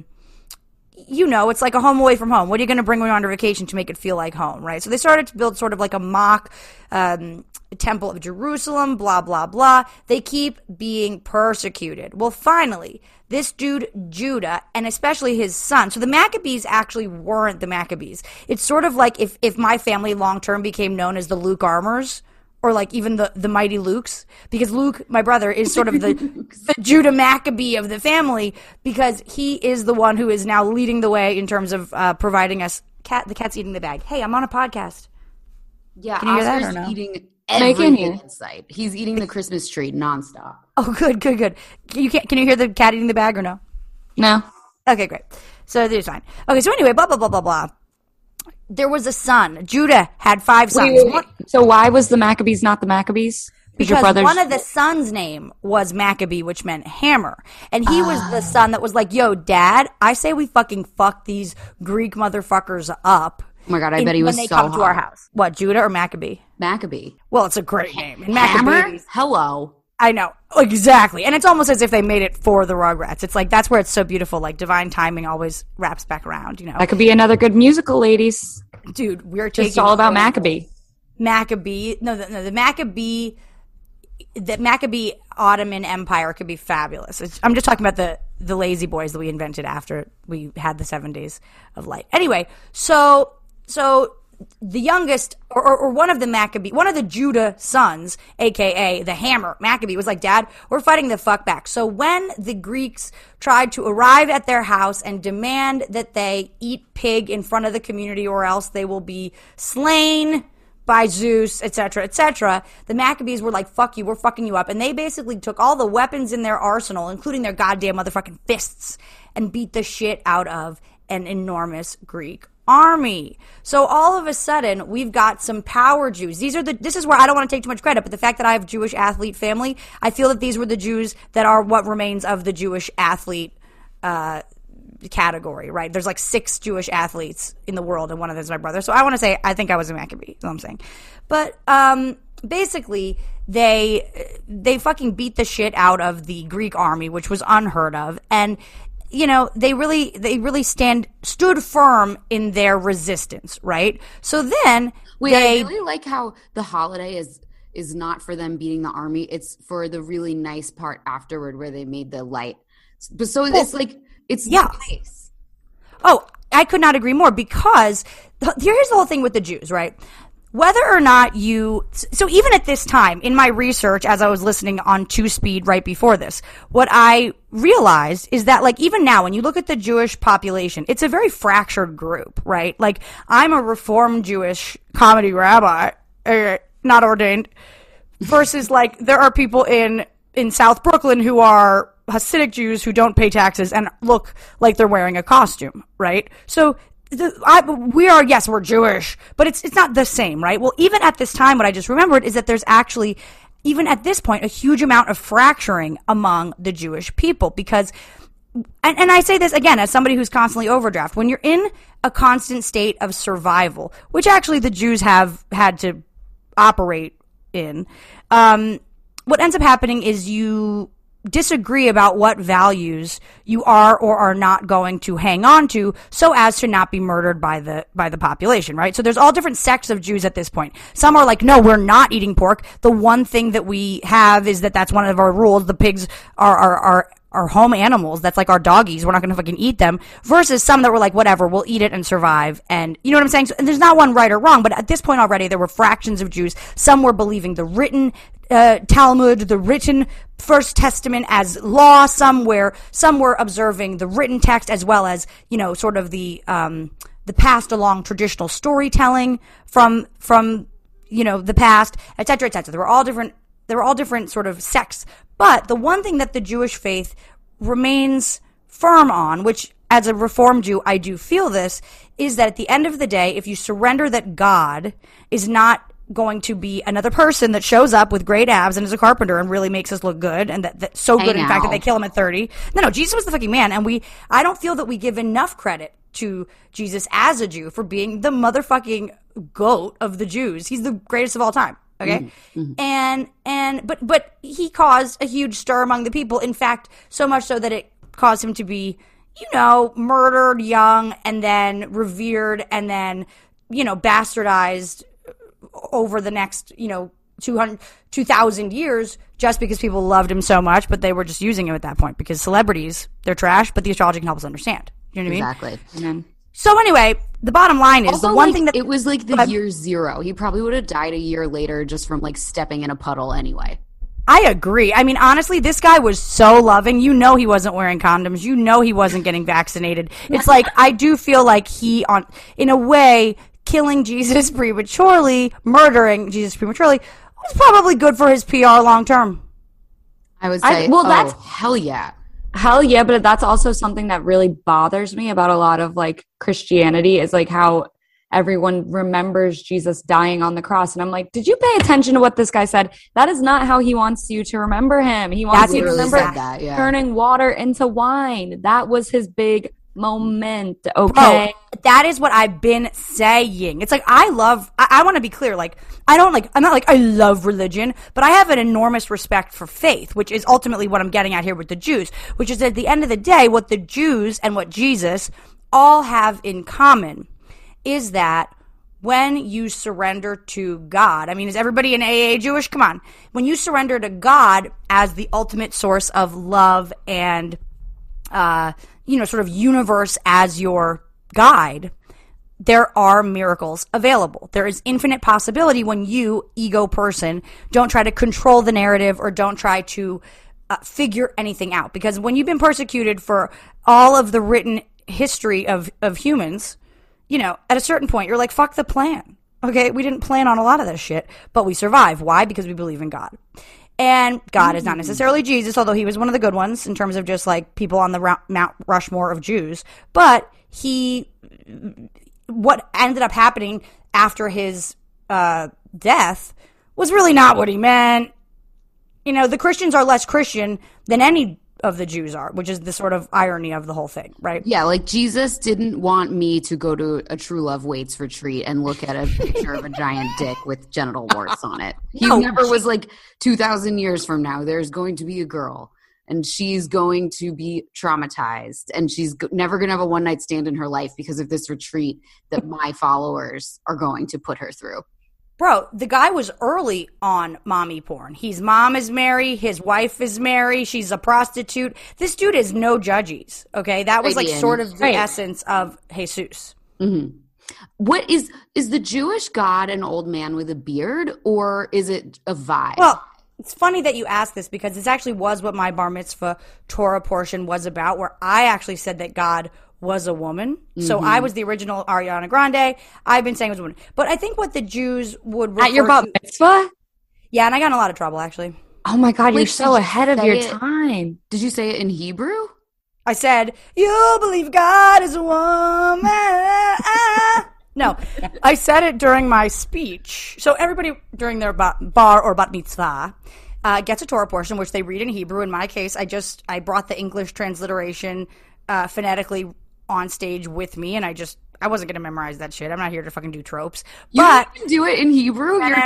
Speaker 5: you know, it's like a home away from home. What are you going to bring when you're on vacation to make it feel like home, right? So they started to build sort of like a mock um, Temple of Jerusalem, blah, blah, blah. They keep being persecuted. Well, finally, this dude, Judah, and especially his son. So the Maccabees actually weren't the Maccabees. It's sort of like if, if my family long-term became known as the Luke Armors, or like even the, the mighty Lukes, because Luke, my brother, is sort of the, the Judah Maccabee of the family, because he is the one who is now leading the way in terms of uh, providing us cat. The cat's eating the bag. Hey, I'm on a podcast.
Speaker 3: Yeah,
Speaker 5: can you hear that
Speaker 3: Oscar's
Speaker 5: or no?
Speaker 3: eating everything in sight. He's eating the Christmas tree nonstop.
Speaker 5: Oh, good, good, good. Can you can you hear the cat eating the bag or no?
Speaker 4: No.
Speaker 5: Okay, great. So it's fine. Okay, so anyway, blah blah blah blah blah. There was a son. Judah had five sons.
Speaker 4: Wait, wait, wait. So why was the Maccabees not the Maccabees?
Speaker 5: Because your brothers... one of the sons' name was Maccabee, which meant hammer. And he uh. was the son that was like, yo, Dad, I say we fucking fuck these Greek motherfuckers up.
Speaker 3: Oh my God, I
Speaker 5: in,
Speaker 3: bet he was so
Speaker 5: when they come
Speaker 3: hot.
Speaker 5: to our house. What, Judah or Maccabee?
Speaker 3: Maccabee.
Speaker 5: Well, it's a great name. And
Speaker 3: Hammer?
Speaker 5: Maccabees.
Speaker 3: Hello.
Speaker 5: I know. Exactly. And it's almost as if they made it for the Rugrats. It's like, that's where it's so beautiful. Like, divine timing always wraps back around, you know?
Speaker 4: That could be another good musical, ladies.
Speaker 5: Dude, we're taking...
Speaker 4: Just all about Maccabee.
Speaker 5: Maccabee. No, the, no, the Maccabee... The Maccabee Ottoman Empire could be fabulous. It's, I'm just talking about the, the lazy boys that we invented after we had the seven days of light. Anyway, so... So... the youngest, or, or, or one of the Maccabee, one of the Judah sons, aka the Hammer Maccabee, was like, Dad, we're fighting the fuck back. So when the Greeks tried to arrive at their house and demand that they eat pig in front of the community or else they will be slain by Zeus, et cetera, et cetera, the Maccabees were like, fuck you, we're fucking you up. And they basically took all the weapons in their arsenal, including their goddamn motherfucking fists, and beat the shit out of an enormous Greek army. So all of a sudden, we've got some power Jews. These are the, this is where I don't want to take too much credit, but the fact that I have a Jewish athlete family, I feel that these were the Jews that are what remains of the Jewish athlete, uh, category, right? There's like six Jewish athletes in the world, and one of them is my brother. So I want to say, I think I was a Maccabee, is what I'm saying. But, um, basically, they, they fucking beat the shit out of the Greek army, which was unheard of, and you know, they really, they really stand, stood firm in their resistance, right? So then,
Speaker 3: Wait,
Speaker 5: they,
Speaker 3: I really like how the holiday is, is not for them beating the army. It's for the really nice part afterward where they made the light. But so it's like, it's
Speaker 5: yeah.
Speaker 3: nice.
Speaker 5: Oh, I could not agree more, because the, here's the whole thing with the Jews, right? Whether or not you, so even at this time, in my research, as I was listening on Two Speed right before this, what I realized is that, like, even now, when you look at the Jewish population, it's a very fractured group, right? Like, I'm a Reformed Jewish comedy rabbi, uh, not ordained, versus, like, there are people in, in South Brooklyn who are Hasidic Jews who don't pay taxes and look like they're wearing a costume, right? So, The, I, we are, yes, we're Jewish, but it's it's not the same, right? Well, even at this time, what I just remembered is that there's actually, even at this point, a huge amount of fracturing among the Jewish people, because, and, and I say this again as somebody who's constantly overdraft, when you're in a constant state of survival, which actually the Jews have had to operate in, um, what ends up happening is you disagree about what values you are or are not going to hang on to so as to not be murdered by the by the population, right? So there's all different sects of Jews at this point. Some are like, no, we're not eating pork. The one thing that we have is that that's one of our rules. The pigs are are are are home animals. That's like our doggies. We're not going to fucking eat them. Versus some that were like, whatever, we'll eat it and survive. And you know what I'm saying? So, and there's not one right or wrong, but at this point already, there were fractions of Jews. Some were believing the written uh, Talmud, the written First Testament as law. Some were, some were observing the written text as well as, you know, sort of the, um, the passed along traditional storytelling from, from, you know, the past, et cetera, et cetera. There were all different, there were all different sort of sects. But the one thing that the Jewish faith remains firm on, which as a Reformed Jew, I do feel this, is that at the end of the day, if you surrender that God is not going to be another person that shows up with great abs and is a carpenter and really makes us look good, and that, that so good, in fact, that they kill him at thirty. No, no, Jesus was the fucking man, and we, I don't feel that we give enough credit to Jesus as a Jew for being the motherfucking goat of the Jews. He's the greatest of all time. Okay. Mm-hmm. And, and, but, but he caused a huge stir among the people. In fact, so much so that it caused him to be, you know, murdered young and then revered and then, you know, bastardized over the next, you know, two hundred, two thousand years just because people loved him so much, but they were just using him at that point because celebrities, they're trash, but the astrology can help us understand. You know what
Speaker 3: exactly.
Speaker 5: I mean? Exactly. So anyway, the bottom line is
Speaker 3: also,
Speaker 5: the one
Speaker 3: like,
Speaker 5: thing that
Speaker 3: it was like the year zero. He probably would have died a year later just from like stepping in a puddle anyway.
Speaker 5: I agree. I mean, honestly, this guy was so loving. You know he wasn't wearing condoms. You know he wasn't getting vaccinated. It's like, I do feel like he, on in a way, killing Jesus prematurely, murdering Jesus prematurely, was probably good for his P R long term.
Speaker 3: I would say, I, well, oh, that's hell yeah.
Speaker 4: Hell yeah, but that's also something that really bothers me about a lot of like Christianity is like how everyone remembers Jesus dying on the cross. And I'm like, did you pay attention to what this guy said? That is not how he wants you to remember him. He wants
Speaker 5: that's
Speaker 4: you to remember
Speaker 3: that, yeah.
Speaker 4: turning water into wine. That was his big moment, okay?
Speaker 5: Bro, that is what I've been saying. It's like, I love, I, I want to be clear, like, I don't like, I'm not like, I love religion, but I have an enormous respect for faith, which is ultimately what I'm getting at here with the Jews, which is at the end of the day, what the Jews and what Jesus all have in common is that when you surrender to God, I mean, is everybody in A A Jewish? Come on. When you surrender to God as the ultimate source of love and, uh, you know, sort of universe as your guide, there are miracles available. There is infinite possibility when you, ego person, don't try to control the narrative or don't try to uh, figure anything out. Because when you've been persecuted for all of the written history of, of humans, you know, at a certain point, you're like, fuck the plan. Okay, we didn't plan on a lot of this shit, but we survive. Why? Because we believe in God. And God is not necessarily Jesus, although he was one of the good ones in terms of just like people on the Mount Rushmore of Jews. But he, what ended up happening after his uh, death was really not what he meant. You know, the Christians are less Christian than any of the Jews are, which is the sort of irony of the whole thing, right?
Speaker 3: Yeah, like Jesus didn't want me to go to a True Love Waits retreat and look at a picture of a giant dick with genital warts on it. He
Speaker 5: No.
Speaker 3: never was like, two thousand years from now, there's going to be a girl and she's going to be traumatized and she's g- never going to have a one-night stand in her life because of this retreat that my followers are going to put her through.
Speaker 5: Bro, the guy was early on mommy porn. His mom is Mary. His wife is Mary. She's a prostitute. This dude is no judges, okay? That was like
Speaker 3: Radiant.
Speaker 5: sort of the
Speaker 4: Right.
Speaker 5: essence of Jesus.
Speaker 3: Mm-hmm. What is is the Jewish God an old man with a beard, or is it a vibe?
Speaker 5: Well, it's funny that you asked this because this actually was what my bar mitzvah Torah portion was about, where I actually said that God was a woman. Mm-hmm. So I was the original Ariana Grande. I've been saying it was a woman. But I think what the Jews would refer
Speaker 4: At your bat
Speaker 5: to-
Speaker 4: mitzvah?
Speaker 5: Yeah, and I got in a lot of trouble, actually.
Speaker 4: Oh my God,
Speaker 3: Wait,
Speaker 4: you're
Speaker 3: did
Speaker 4: so
Speaker 3: you
Speaker 4: ahead of
Speaker 3: say
Speaker 4: your
Speaker 3: it-
Speaker 4: time.
Speaker 3: Did you say it in Hebrew?
Speaker 5: I said, you believe God is a woman. No, I said it during my speech. So everybody during their ba- bar or bat mitzvah uh, gets a Torah portion, which they read in Hebrew. In my case, I just, I brought the English transliteration uh, phonetically on stage with me, and I just, I wasn't going to memorize that shit. I'm not here to fucking do tropes.
Speaker 3: You
Speaker 5: But
Speaker 3: can do it in Hebrew? You're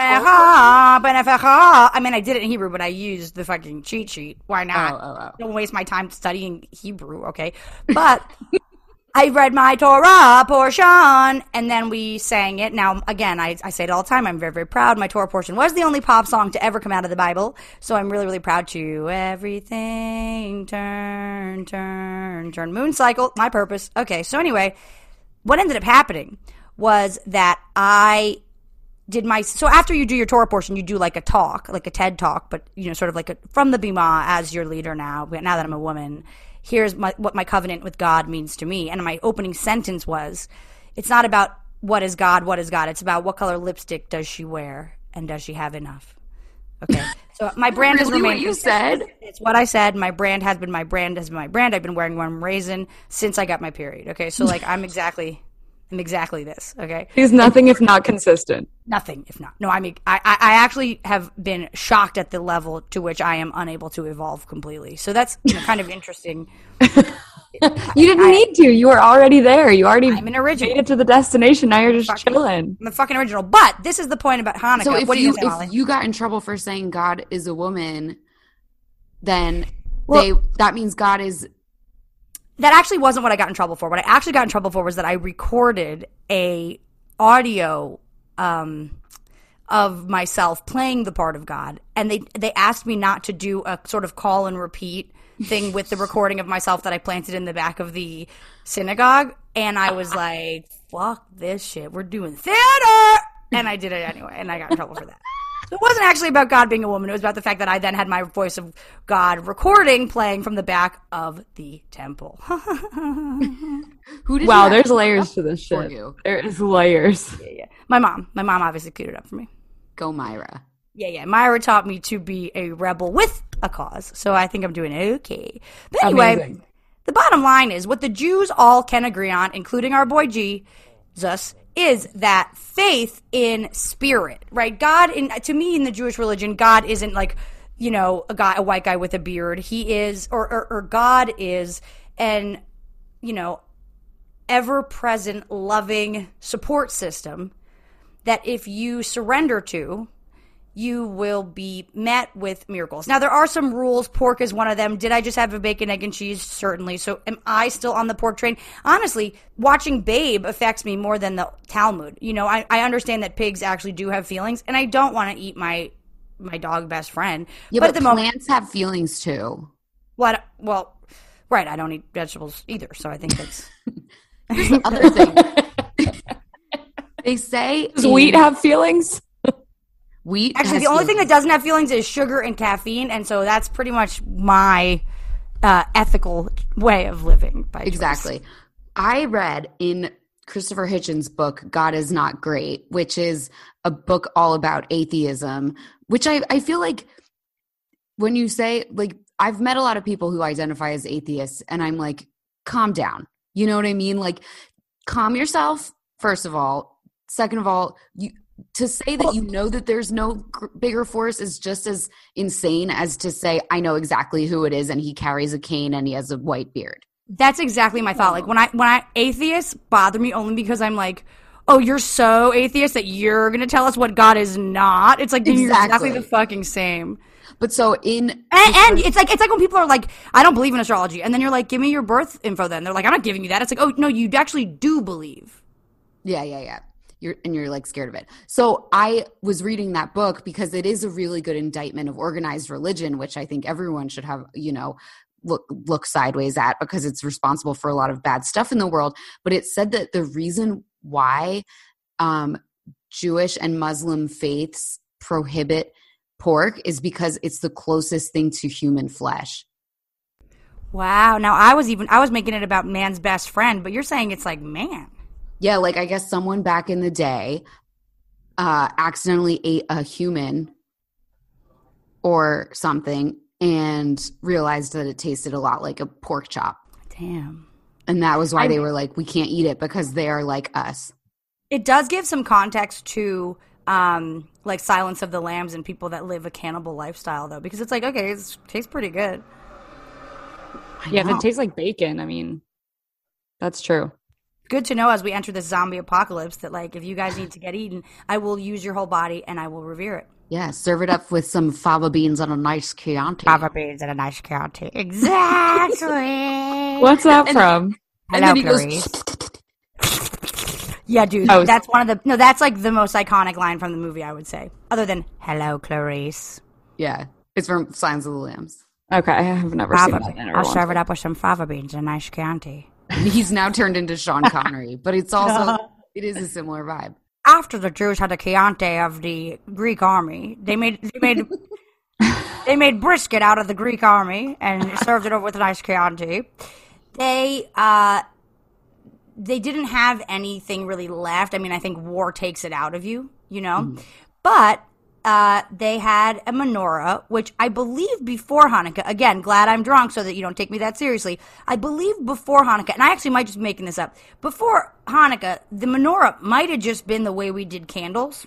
Speaker 5: I mean, I did it in Hebrew, but I used the fucking cheat sheet. Why not?
Speaker 3: Oh, oh, oh.
Speaker 5: Don't waste my time studying Hebrew, okay? But I read my Torah portion, and then we sang it. Now, again, I, I say it all the time. I'm very, very proud. My Torah portion was the only pop song to ever come out of the Bible, so I'm really, really proud to. Everything turn, turn, turn. Moon cycle, my purpose. Okay, so anyway, what ended up happening was that I did my, so after you do your Torah portion, you do like a talk, like a TED talk, but, you know, sort of like a, from the Bima as your leader now, now that I'm a woman, here's my, what my covenant with God means to me. And my opening sentence was, it's not about what is God, what is God. It's about what color lipstick does she wear and does she have enough? Okay. So my brand has
Speaker 3: Really what
Speaker 5: remained.
Speaker 3: you said?
Speaker 5: It's what I said. My brand has been my brand has been my brand. I've been wearing one raisin since I got my period. Okay. So like I'm exactly, I'm exactly this. Okay.
Speaker 4: He's nothing if not consistent.
Speaker 5: Nothing, if not. No, I mean, I, I I actually have been shocked at the level to which I am unable to evolve completely. So that's, you know, kind of interesting.
Speaker 4: You didn't
Speaker 5: I-
Speaker 4: need to. You were already there. You already
Speaker 5: I'm an original.
Speaker 4: made it to the destination. Now you're just
Speaker 5: Fucking-
Speaker 4: chilling.
Speaker 5: I'm a fucking original. But this is the point about Hanukkah.
Speaker 3: So if
Speaker 5: what do
Speaker 3: you,
Speaker 5: you, think, Molly?
Speaker 3: if you got in trouble for saying God is a woman, then
Speaker 5: Well-
Speaker 3: they that means God is
Speaker 5: That actually wasn't what I got in trouble for. What I actually got in trouble for was that I recorded a audio um, of myself playing the part of God, and they they asked me not to do a sort of call and repeat thing with the recording of myself that I planted in the back of the synagogue, and I was like, "Fuck this shit, we're doing theater," and I did it anyway, and I got in trouble for that. So it wasn't actually about God being a woman. It was about the fact that I then had my voice of God recording playing from the back of the temple.
Speaker 3: who did
Speaker 4: Wow,
Speaker 3: you
Speaker 4: there's
Speaker 3: actually
Speaker 4: layers
Speaker 3: up
Speaker 4: to this
Speaker 3: for
Speaker 4: shit.
Speaker 3: you?
Speaker 4: There is layers.
Speaker 5: Yeah, yeah. My mom. My mom obviously cleared it up for me.
Speaker 3: Go Myra.
Speaker 5: Yeah, yeah. Myra taught me to be a rebel with a cause. So I think I'm doing okay. But anyway,
Speaker 4: Amazing.
Speaker 5: the bottom line is what the Jews all can agree on, including our boy Jesus, is that faith in spirit, right? God, in to me, in the Jewish religion, God isn't like, you know, a guy, a white guy with a beard. He is, or, or, or God is an, you know, ever-present, loving support system that if you surrender to, you will be met with miracles. Now, there are some rules. Pork is one of them. Did I just have a bacon, egg, and cheese? Certainly. So am I still on the pork train? Honestly, watching Babe affects me more than the Talmud. You know, I, I understand that pigs actually do have feelings, and I don't want to eat my my dog best friend.
Speaker 3: Yeah,
Speaker 5: but,
Speaker 3: but
Speaker 5: at the
Speaker 3: plants
Speaker 5: moment,
Speaker 3: have feelings too.
Speaker 5: Well, I, well, right. I don't eat vegetables either, so I think that's...
Speaker 3: Here's the other thing. They say...
Speaker 4: Does wheat have feelings?
Speaker 3: Wheat
Speaker 5: Actually,
Speaker 3: has
Speaker 5: the only thing
Speaker 3: feelings.
Speaker 5: that doesn't have feelings is sugar and caffeine, and so that's pretty much my uh, ethical way of living. By choice.
Speaker 3: Exactly. I read in Christopher Hitchens' book, God is Not Great, which is a book all about atheism, which I, I feel like when you say, like, I've met a lot of people who identify as atheists, and I'm like, calm down. You know what I mean? Like, calm yourself, first of all. Second of all, you to say that you know that there's no gr- bigger force is just as insane as to say, I know exactly who it is, and he carries a cane and he has a white beard.
Speaker 5: That's exactly my thought. Like when I when I atheists bother me only because I'm like, oh, you're so atheist that you're gonna tell us what God is not. It's like you're
Speaker 3: Exactly.
Speaker 5: exactly the fucking same.
Speaker 3: But so in
Speaker 5: And, and it's like it's like when people are like, I don't believe in astrology, and then you're like, give me your birth info. Then they're like, I'm not giving you that. It's like, oh no, you actually do believe.
Speaker 3: Yeah, yeah, yeah. You're and you're like scared of it. So I was reading that book because it is a really good indictment of organized religion, which I think everyone should have, you know, look look sideways at because it's responsible for a lot of bad stuff in the world. But it said that the reason why um, Jewish and Muslim faiths prohibit pork is because it's the closest thing to human flesh.
Speaker 5: Wow. Now I was even I was making it about man's best friend, but you're saying it's like man.
Speaker 3: Yeah, like I guess someone back in the day uh, accidentally ate a human or something and realized that it tasted a lot like a pork chop.
Speaker 5: Damn.
Speaker 3: And that was why
Speaker 5: I-
Speaker 3: they were like, we can't eat it because they are like us.
Speaker 5: It does give some context to um, like Silence of the Lambs and people that live a cannibal lifestyle, though, because it's like, okay, it tastes pretty good.
Speaker 4: Yeah, if
Speaker 3: know.
Speaker 4: it tastes like bacon, I mean, that's true.
Speaker 5: Good to know as we enter this zombie apocalypse that, like, if you guys need to get eaten, I will use your whole body and I will revere it.
Speaker 3: Yeah, serve it up with some fava beans and a nice Chianti.
Speaker 5: Fava beans and a nice Chianti. Exactly.
Speaker 4: What's that from?
Speaker 3: And
Speaker 5: Hello,
Speaker 3: then he goes,
Speaker 5: Clarice. Yeah, dude.
Speaker 4: Oh.
Speaker 5: That's one of the no. That's like the most iconic line from the movie, I would say, other than "Hello, Clarice."
Speaker 3: yeah, it's from Signs of the Lambs.
Speaker 4: Okay, I have never
Speaker 5: Fava
Speaker 4: seen that.
Speaker 5: beans.
Speaker 4: in a
Speaker 5: I'll
Speaker 4: long
Speaker 5: serve
Speaker 4: time.
Speaker 5: it up with some fava beans and a nice Chianti.
Speaker 3: He's now turned into Sean Connery, but it's also, it is a similar vibe.
Speaker 5: After the Jews had the Chianti of the Greek army, they made they made they made brisket out of the Greek army and served it over with a nice Chianti. They uh they didn't have anything really left. I mean, I think war takes it out of you, you know. Mm. But uh they had a menorah, which I believe before Hanukkah. Again, glad I'm drunk so that you don't take me that seriously. I believe before Hanukkah, and I actually might just be making this up. Before Hanukkah, the menorah might have just been the way we did candles.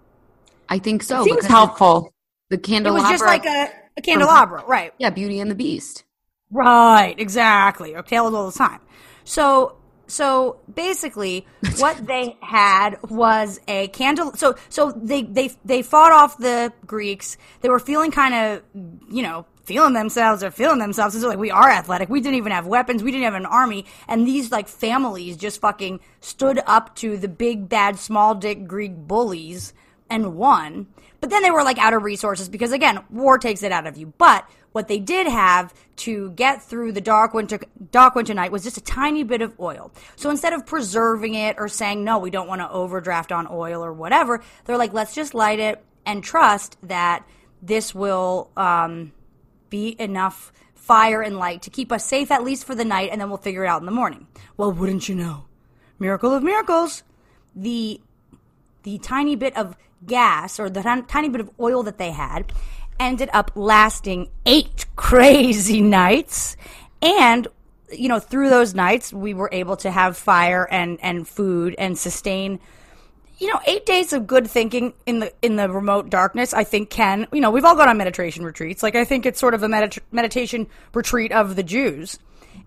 Speaker 3: I think so.
Speaker 4: Seems
Speaker 3: because
Speaker 4: helpful.
Speaker 3: The
Speaker 5: It
Speaker 3: candelabra.
Speaker 5: was just like a, a candelabra, right?
Speaker 3: Yeah, Beauty and the Beast.
Speaker 5: Right, exactly. Or tales all the time. So, so basically, what they had was a candle. So, so they they they fought off the Greeks. They were feeling kind of, you know, feeling themselves or feeling themselves. It's like, we are athletic. We didn't even have weapons. We didn't have an army. And these like families just fucking stood up to the big bad small dick Greek bullies and won. But then they were like out of resources because, again, war takes it out of you. But what they did have to get through the dark winter dark winter night was just a tiny bit of oil. So instead of preserving it or saying, no, we don't want to overdraft on oil or whatever, they're like, let's just light it and trust that this will um, be enough fire and light to keep us safe at least for the night, and then we'll figure it out in the morning. Well, wouldn't you know? Miracle of miracles. The the tiny bit of gas or the t- tiny bit of oil that they had ended up lasting eight crazy nights. And, you know, through those nights, we were able to have fire and, and food and sustain, you know, eight days of good thinking in the in the remote darkness, I think can, you know, we've all gone on meditation retreats. Like, I think it's sort of a medit- meditation retreat of the Jews.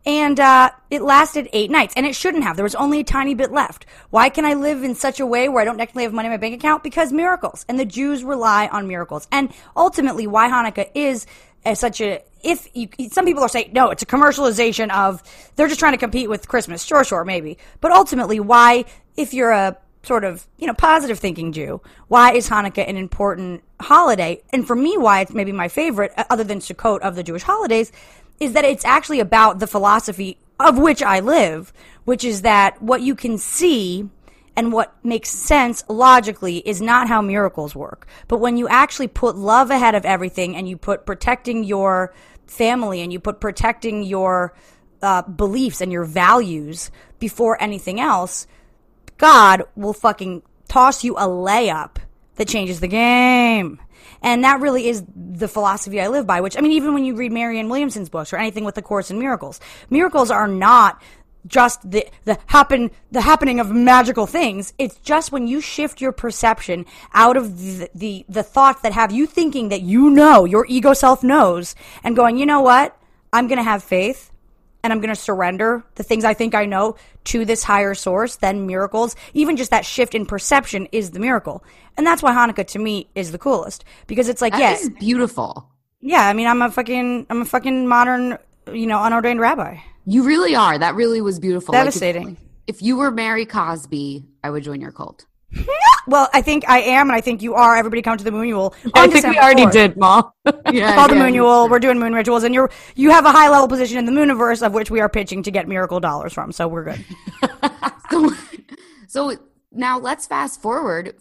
Speaker 5: And uh, it lasted eight nights, and it shouldn't have. There was only a tiny bit left. Why can I live in such a way where I don't technically have money in my bank account? Because miracles. And the Jews rely on miracles. And ultimately, why Hanukkah is uh, such a... If you, some people are saying, no, it's a commercialization of... They're just trying to compete with Christmas. Sure, sure, maybe. But ultimately, why, if you're a sort of, you know, positive thinking Jew, why is Hanukkah an important holiday? And for me, why it's maybe my favorite, other than Sukkot of the Jewish holidays, is that it's actually about the philosophy of which I live, which is that what you can see and what makes sense logically is not how miracles work. But when you actually put love ahead of everything and you put protecting your family and you put protecting your uh, beliefs and your values before anything else, God will fucking toss you a layup that changes the game. And that really is the philosophy I live by, which, I mean, even when you read Marianne Williamson's books or anything with the Course in Miracles, miracles are not just the, the happen, the happening of magical things. It's just when you shift your perception out of the, the, the thoughts that have you thinking that you know, your ego self knows, and going, you know what? I'm going to have faith. And I'm going to surrender the things I think I know to this higher source, then miracles. Even just that shift in perception is the miracle. And that's why Hanukkah to me is the coolest. Because it's like,
Speaker 3: that
Speaker 5: yes.
Speaker 3: is beautiful.
Speaker 5: Yeah, I mean, I'm a fucking, I'm a fucking modern, you know, unordained rabbi.
Speaker 3: You really are. That really was beautiful.
Speaker 5: Devastating.
Speaker 3: Like if, if you were Mary Cosby, I would join your cult.
Speaker 5: Well, I think I am, and I think you are. Everybody come to the Moonual.
Speaker 4: I think we already did, Ma.
Speaker 5: Yeah, call the yeah, Moonual. We're doing moon rituals, and you're you have a high level position in the Mooniverse of which we are pitching to get miracle dollars from. So we're good.
Speaker 3: so, so now let's fast forward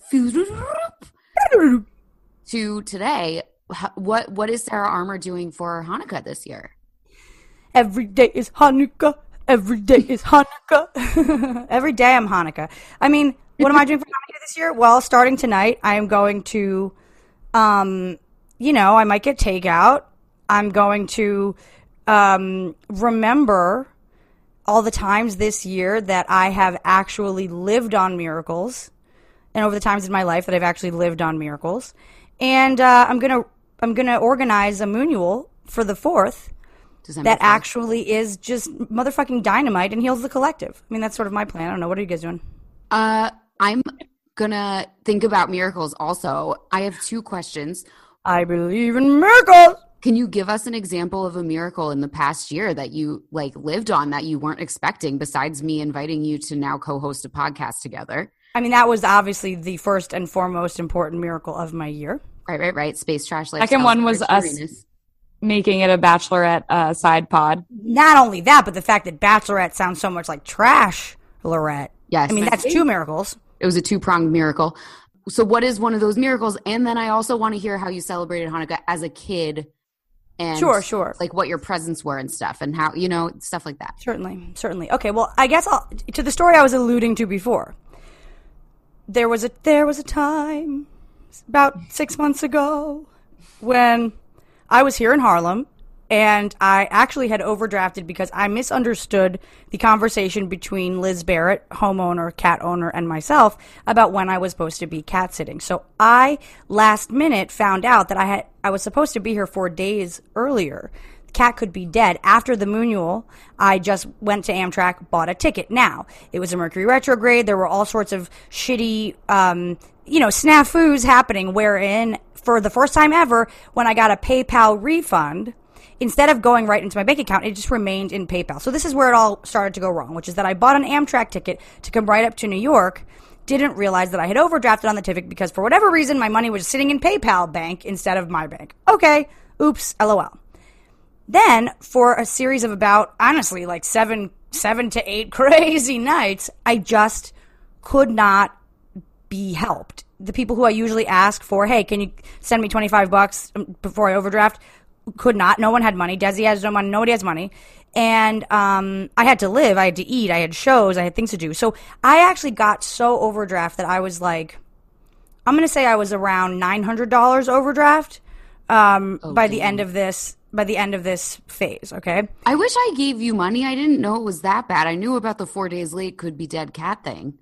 Speaker 3: to today. What what is Sarah Armour doing for Hanukkah this year?
Speaker 5: Every day is Hanukkah. Every day is Hanukkah. Every day I'm Hanukkah. I mean, what am I doing for Hanukkah this year? Well, starting tonight, I am going to, um, you know, I might get takeout. I'm going to um, remember all the times this year that I have actually lived on miracles, and over the times in my life that I've actually lived on miracles. And uh, I'm gonna I'm gonna organize a Moonual for the fourth. That actually is just motherfucking dynamite and heals the collective. I mean, that's sort of my plan. I don't know. What are you guys doing?
Speaker 3: Uh, I'm gonna think about miracles also. I have two questions.
Speaker 5: I believe in miracles.
Speaker 3: Can you give us an example of a miracle in the past year that you like lived on that you weren't expecting, besides me inviting you to now co-host a podcast together?
Speaker 5: I mean, that was obviously the first and foremost important miracle of my year.
Speaker 3: Right, right, right. Space Trash Lifestyle.
Speaker 4: Second one was us making it a Bachelorette uh, side pod.
Speaker 5: Not only that, but the fact that Bachelorette sounds so much like Trash Lorette.
Speaker 3: Yes.
Speaker 5: I mean, that's two miracles.
Speaker 3: It was a two-pronged miracle. So what is one of those miracles? And then I also want to hear how you celebrated Hanukkah as a kid. And
Speaker 5: sure, sure.
Speaker 3: Like what your presents were and stuff and how, you know, stuff like that.
Speaker 5: Certainly, certainly. Okay, well, I guess I'll, to the story I was alluding to before. There was a there was a time about six months ago when I was here in Harlem, and I actually had overdrafted because I misunderstood the conversation between Liz Barrett, homeowner, cat owner, and myself about when I was supposed to be cat sitting. So I, last minute, found out that I had I was supposed to be here four days earlier. The cat could be dead. After the Moonual, I just went to Amtrak, bought a ticket. Now, it was a Mercury retrograde. There were all sorts of shitty, um, you know, snafus happening wherein, for the first time ever, when I got a PayPal refund, instead of going right into my bank account, it just remained in PayPal. So this is where it all started to go wrong, which is that I bought an Amtrak ticket to come right up to New York, didn't realize that I had overdrafted on the ticket because for whatever reason, my money was sitting in PayPal bank instead of my bank. Okay, oops, LOL. Then, for a series of about, honestly, like seven, seven to eight crazy nights, I just could not be helped. The people who I usually ask for, hey, can you send me twenty-five bucks before I overdraft? Could not. No one had money. Desi has no money. Nobody has money. And um, I had to live. I had to eat. I had shows. I had things to do. So I actually got so overdraft that I was like, I'm going to say I was around nine hundred dollars overdraft um, oh, by damn. the end of this. By the end of this phase, okay?
Speaker 3: I wish I gave you money. I didn't know it was that bad. I knew about the four days late could be dead cat thing.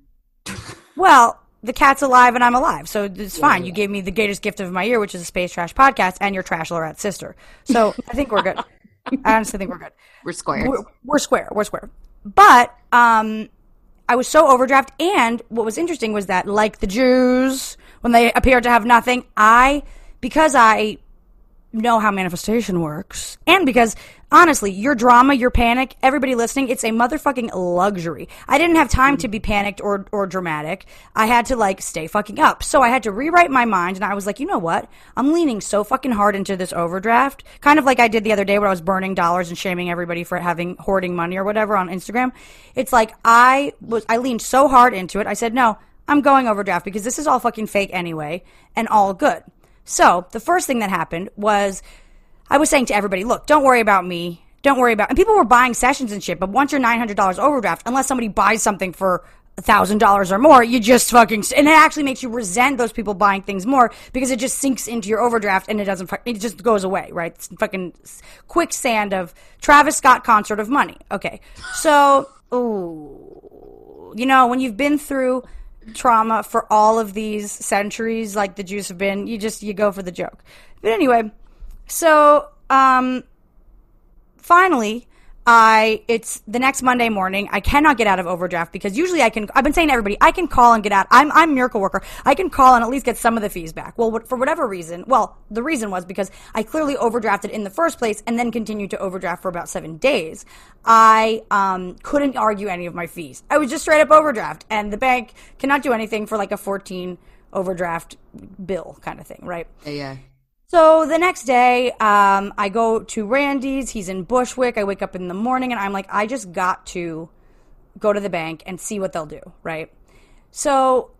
Speaker 5: Well, the cat's alive and I'm alive, so it's fine. Yeah. You gave me the greatest gift of my year, which is a Space Trash podcast, and your Trash Lorette sister. So I think we're good. I honestly think we're good.
Speaker 3: We're square.
Speaker 5: We're, we're square. We're square. But um, I was so overdraft, and what was interesting was that, like the Jews, when they appeared to have nothing, I, because I know how manifestation works, and because honestly, your drama, your panic, everybody listening, it's a motherfucking luxury. I didn't have time to be panicked or or dramatic. I had to like stay fucking up. So I had to rewrite my mind, and I was like, you know what? I'm leaning so fucking hard into this overdraft, kind of like I did the other day where I was burning dollars and shaming everybody for having hoarding money or whatever on Instagram. It's like I was I leaned so hard into it. I said, no, I'm going overdraft because this is all fucking fake anyway and all good. So the first thing that happened was I was saying to everybody, look, don't worry about me. Don't worry about, and people were buying sessions and shit, but once you're nine hundred dollars overdraft, unless somebody buys something for one thousand dollars or more, you just fucking, and it actually makes you resent those people buying things more because it just sinks into your overdraft and it doesn't, it just goes away, right? It's fucking quicksand of Travis Scott concert of money. Okay. So, ooh, you know, when you've been through trauma for all of these centuries like the Jews have been, you just you go for the joke. But anyway, so um finally I it's the next Monday morning. I cannot get out of overdraft because usually I can I've been saying to everybody I can call and get out. I'm I'm a miracle worker. I can call and at least get some of the fees back. Well, for whatever reason, well, the reason was because I clearly overdrafted in the first place and then continued to overdraft for about seven days. I um couldn't argue any of my fees. I was just straight up overdraft, and the bank cannot do anything for like a fourteen overdraft bill kind of thing, right?
Speaker 3: Yeah, yeah.
Speaker 5: So the next day, um, I go to Randy's. He's in Bushwick. I wake up in the morning, and I'm like, I just got to go to the bank and see what they'll do, right? So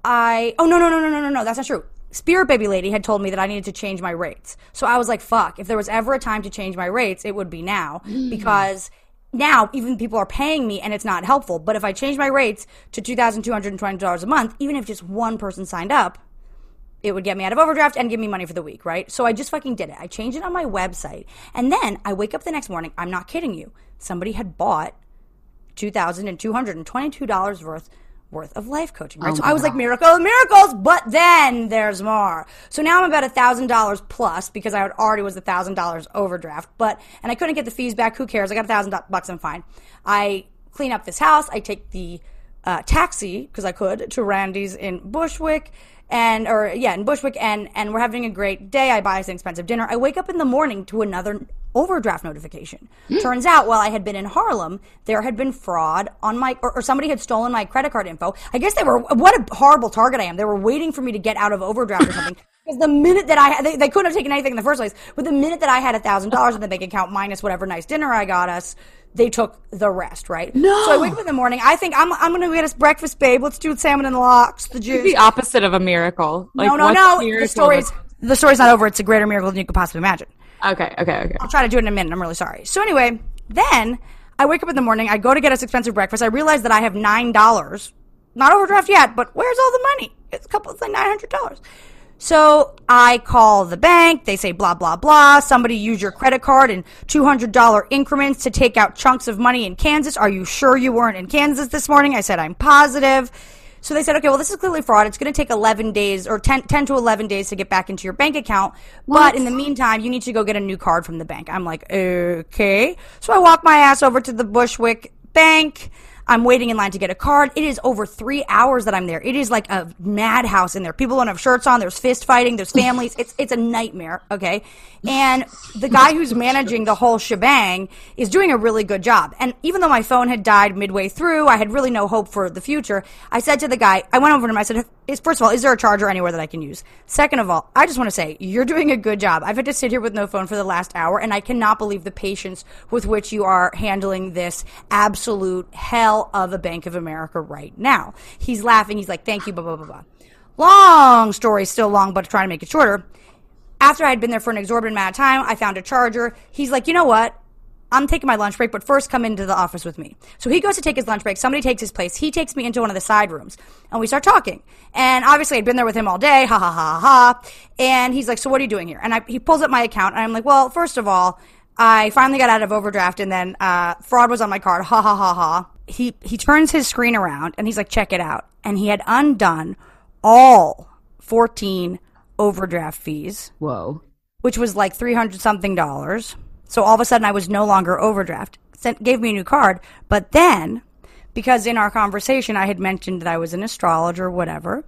Speaker 5: I, oh, no, no, no, no, no, no, no, that's not true. Spirit Baby Lady had told me that I needed to change my rates. So I was like, fuck, if there was ever a time to change my rates, it would be now. Mm. Because now even people are paying me and it's not helpful. But if I change my rates to two thousand two hundred twenty dollars a month, even if just one person signed up, it would get me out of overdraft and give me money for the week, right? So I just fucking did it. I changed it on my website. And then I wake up the next morning. I'm not kidding you. Somebody had bought two thousand two hundred twenty-two dollars worth worth of life coaching, right? Oh so I was God. like, miracle of miracles, but then there's more. So now I'm about one thousand dollars plus because I already was one thousand dollars overdraft. But, and I couldn't get the fees back. Who cares? I got one thousand bucks. I'm fine. I clean up this house. I take the uh, taxi, because I could, to Randy's in Bushwick. And, or, yeah, in Bushwick, and, and we're having a great day. I buy us an expensive dinner. I wake up in the morning to another overdraft notification. Turns out, while I had been in Harlem, there had been fraud on my, or, or somebody had stolen my credit card info. I guess they were, what a horrible target I am. They were waiting for me to get out of overdraft or something. Because the minute that I, they, they couldn't have taken anything in the first place, but the minute that I had one thousand dollars in the bank account minus whatever nice dinner I got us, they took the rest, right?
Speaker 3: No.
Speaker 5: So I wake up in the morning. I think I'm I'm going to get us breakfast, babe. Let's do salmon and lox, the juice.
Speaker 4: It's the opposite of a miracle. Like,
Speaker 5: no, no, no.
Speaker 4: The,
Speaker 5: the story's the story's not over. It's a greater miracle than you could possibly imagine.
Speaker 4: Okay, okay, okay.
Speaker 5: I'll try to do it in a minute. I'm really sorry. So anyway, then I wake up in the morning. I go to get us expensive breakfast. I realize that I have nine dollars. Not overdraft yet, but where's all the money? It's a couple. It's like nine hundred dollars. So I call the bank. They say blah, blah, blah. Somebody use your credit card in two hundred dollars increments to take out chunks of money in Kansas. Are you sure you weren't in Kansas this morning? I said, I'm positive. So they said, okay, well, this is clearly fraud. It's going to take eleven days or ten, ten to eleven days to get back into your bank account. What? But in the meantime, you need to go get a new card from the bank. I'm like, okay. So I walk my ass over to the Bushwick Bank. I'm waiting in line to get a card. It is over three hours that I'm there. It is like a madhouse in there. People don't have shirts on. There's fist fighting. There's families. It's it's a nightmare, okay? And the guy who's managing the whole shebang is doing a really good job. And even though my phone had died midway through, I had really no hope for the future. I said to the guy, I went over to him, I said, is, first of all, is there a charger anywhere that I can use? Second of all, I just want to say, you're doing a good job. I've had to sit here with no phone for the last hour, and I cannot believe the patience with which you are handling this absolute hell of a Bank of America right now. He's laughing. He's like, thank you, blah, blah, blah, blah. Long story, still long, but trying to make it shorter. After I had been there for an exorbitant amount of time, I found a charger. He's like, you know what? I'm taking my lunch break, but first come into the office with me. So he goes to take his lunch break. Somebody takes his place. He takes me into one of the side rooms, and we start talking. And obviously, I'd been there with him all day. Ha, ha, ha, ha. And he's like, so what are you doing here? And I, he pulls up my account, and I'm like, well, first of all, I finally got out of overdraft, and then uh, fraud was on my card. Ha, ha, ha, ha. He, he turns his screen around, and he's like, check it out. And he had undone all fourteen overdraft fees.
Speaker 3: Whoa.
Speaker 5: Which was like three hundred something dollars. So all of a sudden I was no longer overdraft. Sent, gave me a new card. But then, because in our conversation I had mentioned that I was an astrologer or whatever,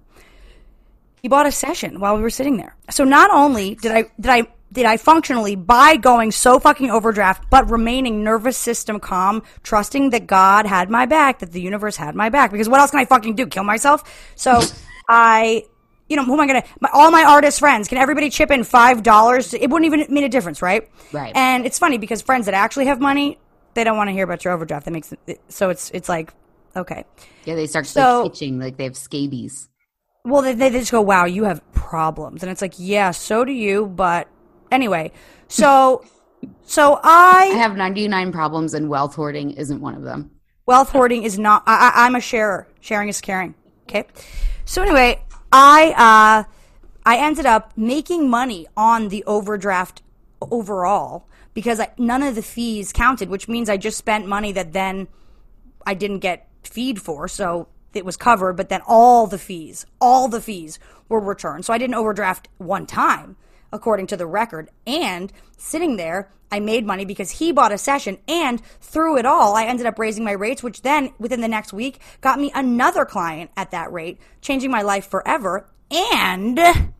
Speaker 5: he bought a session while we were sitting there. So not only did I did I did I functionally, by going so fucking overdraft, but remaining nervous system calm, trusting that God had my back, that the universe had my back. Because what else can I fucking do? Kill myself? So I, you know, who am I going to, all my artist friends, can everybody chip in five dollars? It wouldn't even mean a difference, right?
Speaker 3: Right.
Speaker 5: And it's funny because friends that actually have money, they don't want to hear about your overdraft. That makes it, so it's, it's like, okay.
Speaker 3: Yeah, they start
Speaker 5: So-
Speaker 3: like itching, like they have scabies.
Speaker 5: Well, they, they just go, wow, you have problems. And it's like, yeah, so do you. But anyway, so so I,
Speaker 3: I have ninety-nine problems, and wealth hoarding isn't one of them.
Speaker 5: wealth hoarding is not, I, I, I'm a sharer. Sharing is caring. Okay. So anyway, I, uh, I ended up making money on the overdraft overall because I, none of the fees counted, which means I just spent money that then I didn't get feed for. So it was covered, but then all the fees, all the fees were returned. So I didn't overdraft one time, according to the record. And sitting there, I made money because he bought a session. And through it all, I ended up raising my rates, which then within the next week got me another client at that rate, changing my life forever. And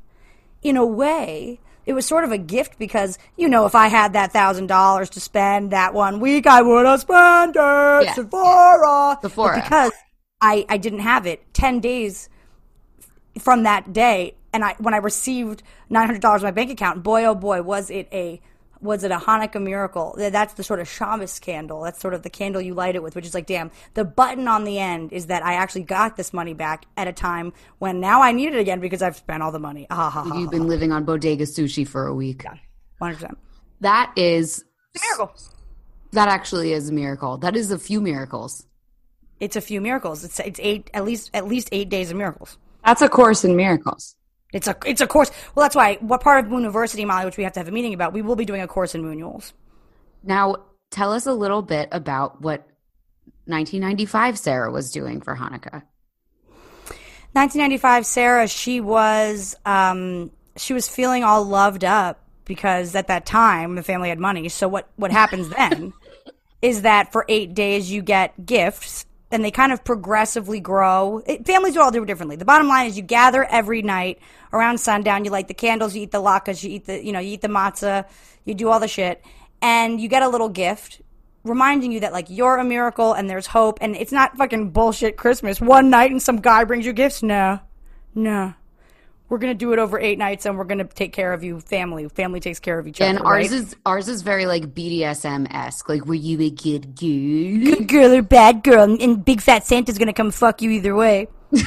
Speaker 5: in a way, it was sort of a gift because, you know, if I had that one thousand dollars to spend that one week, I would have spent it.
Speaker 3: Yeah.
Speaker 5: Sephora.
Speaker 3: Sephora.
Speaker 5: But because I, I didn't have it ten days from that day, and I when I received nine hundred dollars in my bank account, boy oh boy, was it a was it a Hanukkah miracle. That's the sort of Shabbos candle. That's sort of the candle you light it with, which is like, damn, the button on the end is that I actually got this money back at a time when now I need it again because I've spent all the money. Ah, ha, ha,
Speaker 3: You've
Speaker 5: ha,
Speaker 3: been
Speaker 5: ha.
Speaker 3: living on bodega sushi for a week.
Speaker 5: one hundred percent.
Speaker 3: That is
Speaker 5: It's a miracle.
Speaker 3: that actually is a miracle. That is a few miracles.
Speaker 5: It's a few miracles. It's it's eight at least at least eight days of miracles.
Speaker 4: That's a course in miracles.
Speaker 5: It's a it's a course. Well, that's why what part of Moon University, Molly, which we have to have a meeting about, we will be doing a course in Moonuals.
Speaker 3: Now, tell us a little bit about what nineteen ninety-five Sarah was doing for Hanukkah.
Speaker 5: nineteen ninety-five, Sarah, she was um she was feeling all loved up because at that time the family had money. So what what happens then is that for eight days you get gifts. And they kind of progressively grow. It, families do all do it differently. The bottom line is you gather every night around sundown. You light the candles, you eat the latkes, you eat the, you know, you eat the matzah, you do all the shit. And you get a little gift reminding you that, like, you're a miracle and there's hope. And it's not fucking bullshit Christmas. One night and some guy brings you gifts. No. No. We're going to do it over eight nights and we're going to take care of you, family. Family takes care of each
Speaker 3: And
Speaker 5: other,
Speaker 3: ours
Speaker 5: right?
Speaker 3: is ours is very like B D S M-esque. Like, were you a good girl?
Speaker 5: Good girl or bad girl, and big fat Santa's gonna come fuck you either way.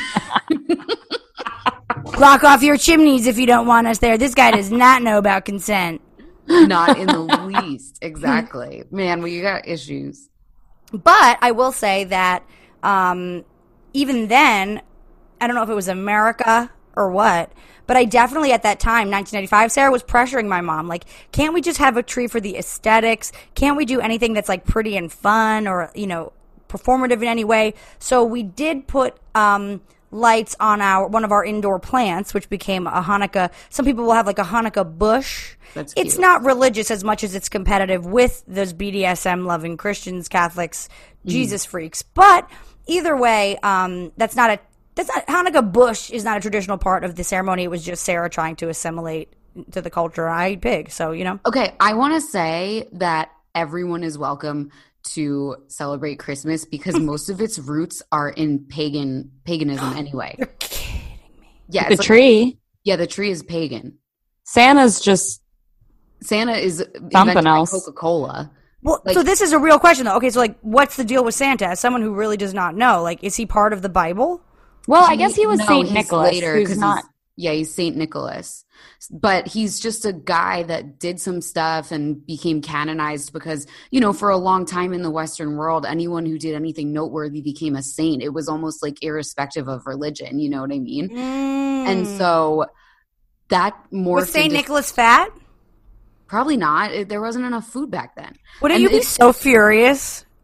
Speaker 5: Block off your chimneys if you don't want us there. This guy does not know about consent.
Speaker 3: Not in the least. Exactly. Man, well, you got issues.
Speaker 5: But I will say that um, even then, I don't know if it was America or what, but I definitely at that time, nineteen ninety-five, Sarah was pressuring my mom, like, can't we just have a tree for the aesthetics? Can't we do anything that's like pretty and fun or, you know, performative in any way? So we did put um, lights on our one of our indoor plants, which became a Hanukkah. Some people will have like a Hanukkah bush.
Speaker 3: That's
Speaker 5: It's
Speaker 3: cute.
Speaker 5: not religious as much as it's competitive with those B D S M loving Christians, Catholics, Jesus freaks. But either way, um, that's not a that's not Hanukkah bush is not a traditional part of the ceremony. It was just Sarah trying to assimilate to the culture. I eat pig, so you know.
Speaker 3: Okay, I want to say that everyone is welcome to celebrate Christmas because most of its roots are in pagan paganism anyway.
Speaker 5: You're kidding me.
Speaker 3: Yeah,
Speaker 4: The
Speaker 3: it's like-
Speaker 4: tree.
Speaker 3: yeah, the tree is pagan.
Speaker 4: Santa's just
Speaker 3: Santa is
Speaker 4: Something
Speaker 3: invented by
Speaker 4: else.
Speaker 3: Coca-Cola.
Speaker 5: Well,
Speaker 3: Like-
Speaker 5: so this is a real question though. Okay, so like, what's the deal with Santa? As someone who really does not know, like, is he part of the Bible?
Speaker 4: well, I guess he was
Speaker 3: No,
Speaker 4: Saint
Speaker 3: he's
Speaker 4: Nicholas,
Speaker 3: later,
Speaker 4: who's
Speaker 3: 'cause
Speaker 4: not.
Speaker 3: he's- yeah, he's Saint Nicholas. But he's just a guy that did some stuff and became canonized because, you know, for a long time in the Western world, anyone who did anything noteworthy became a saint. It was almost like irrespective of religion, you know what I mean? And so that morphed
Speaker 5: Was Saint
Speaker 3: into-
Speaker 5: Nicholas fat?
Speaker 3: Probably not. It- there wasn't enough food back then.
Speaker 5: Wouldn't
Speaker 3: And
Speaker 5: you be
Speaker 3: it's-
Speaker 5: so furious?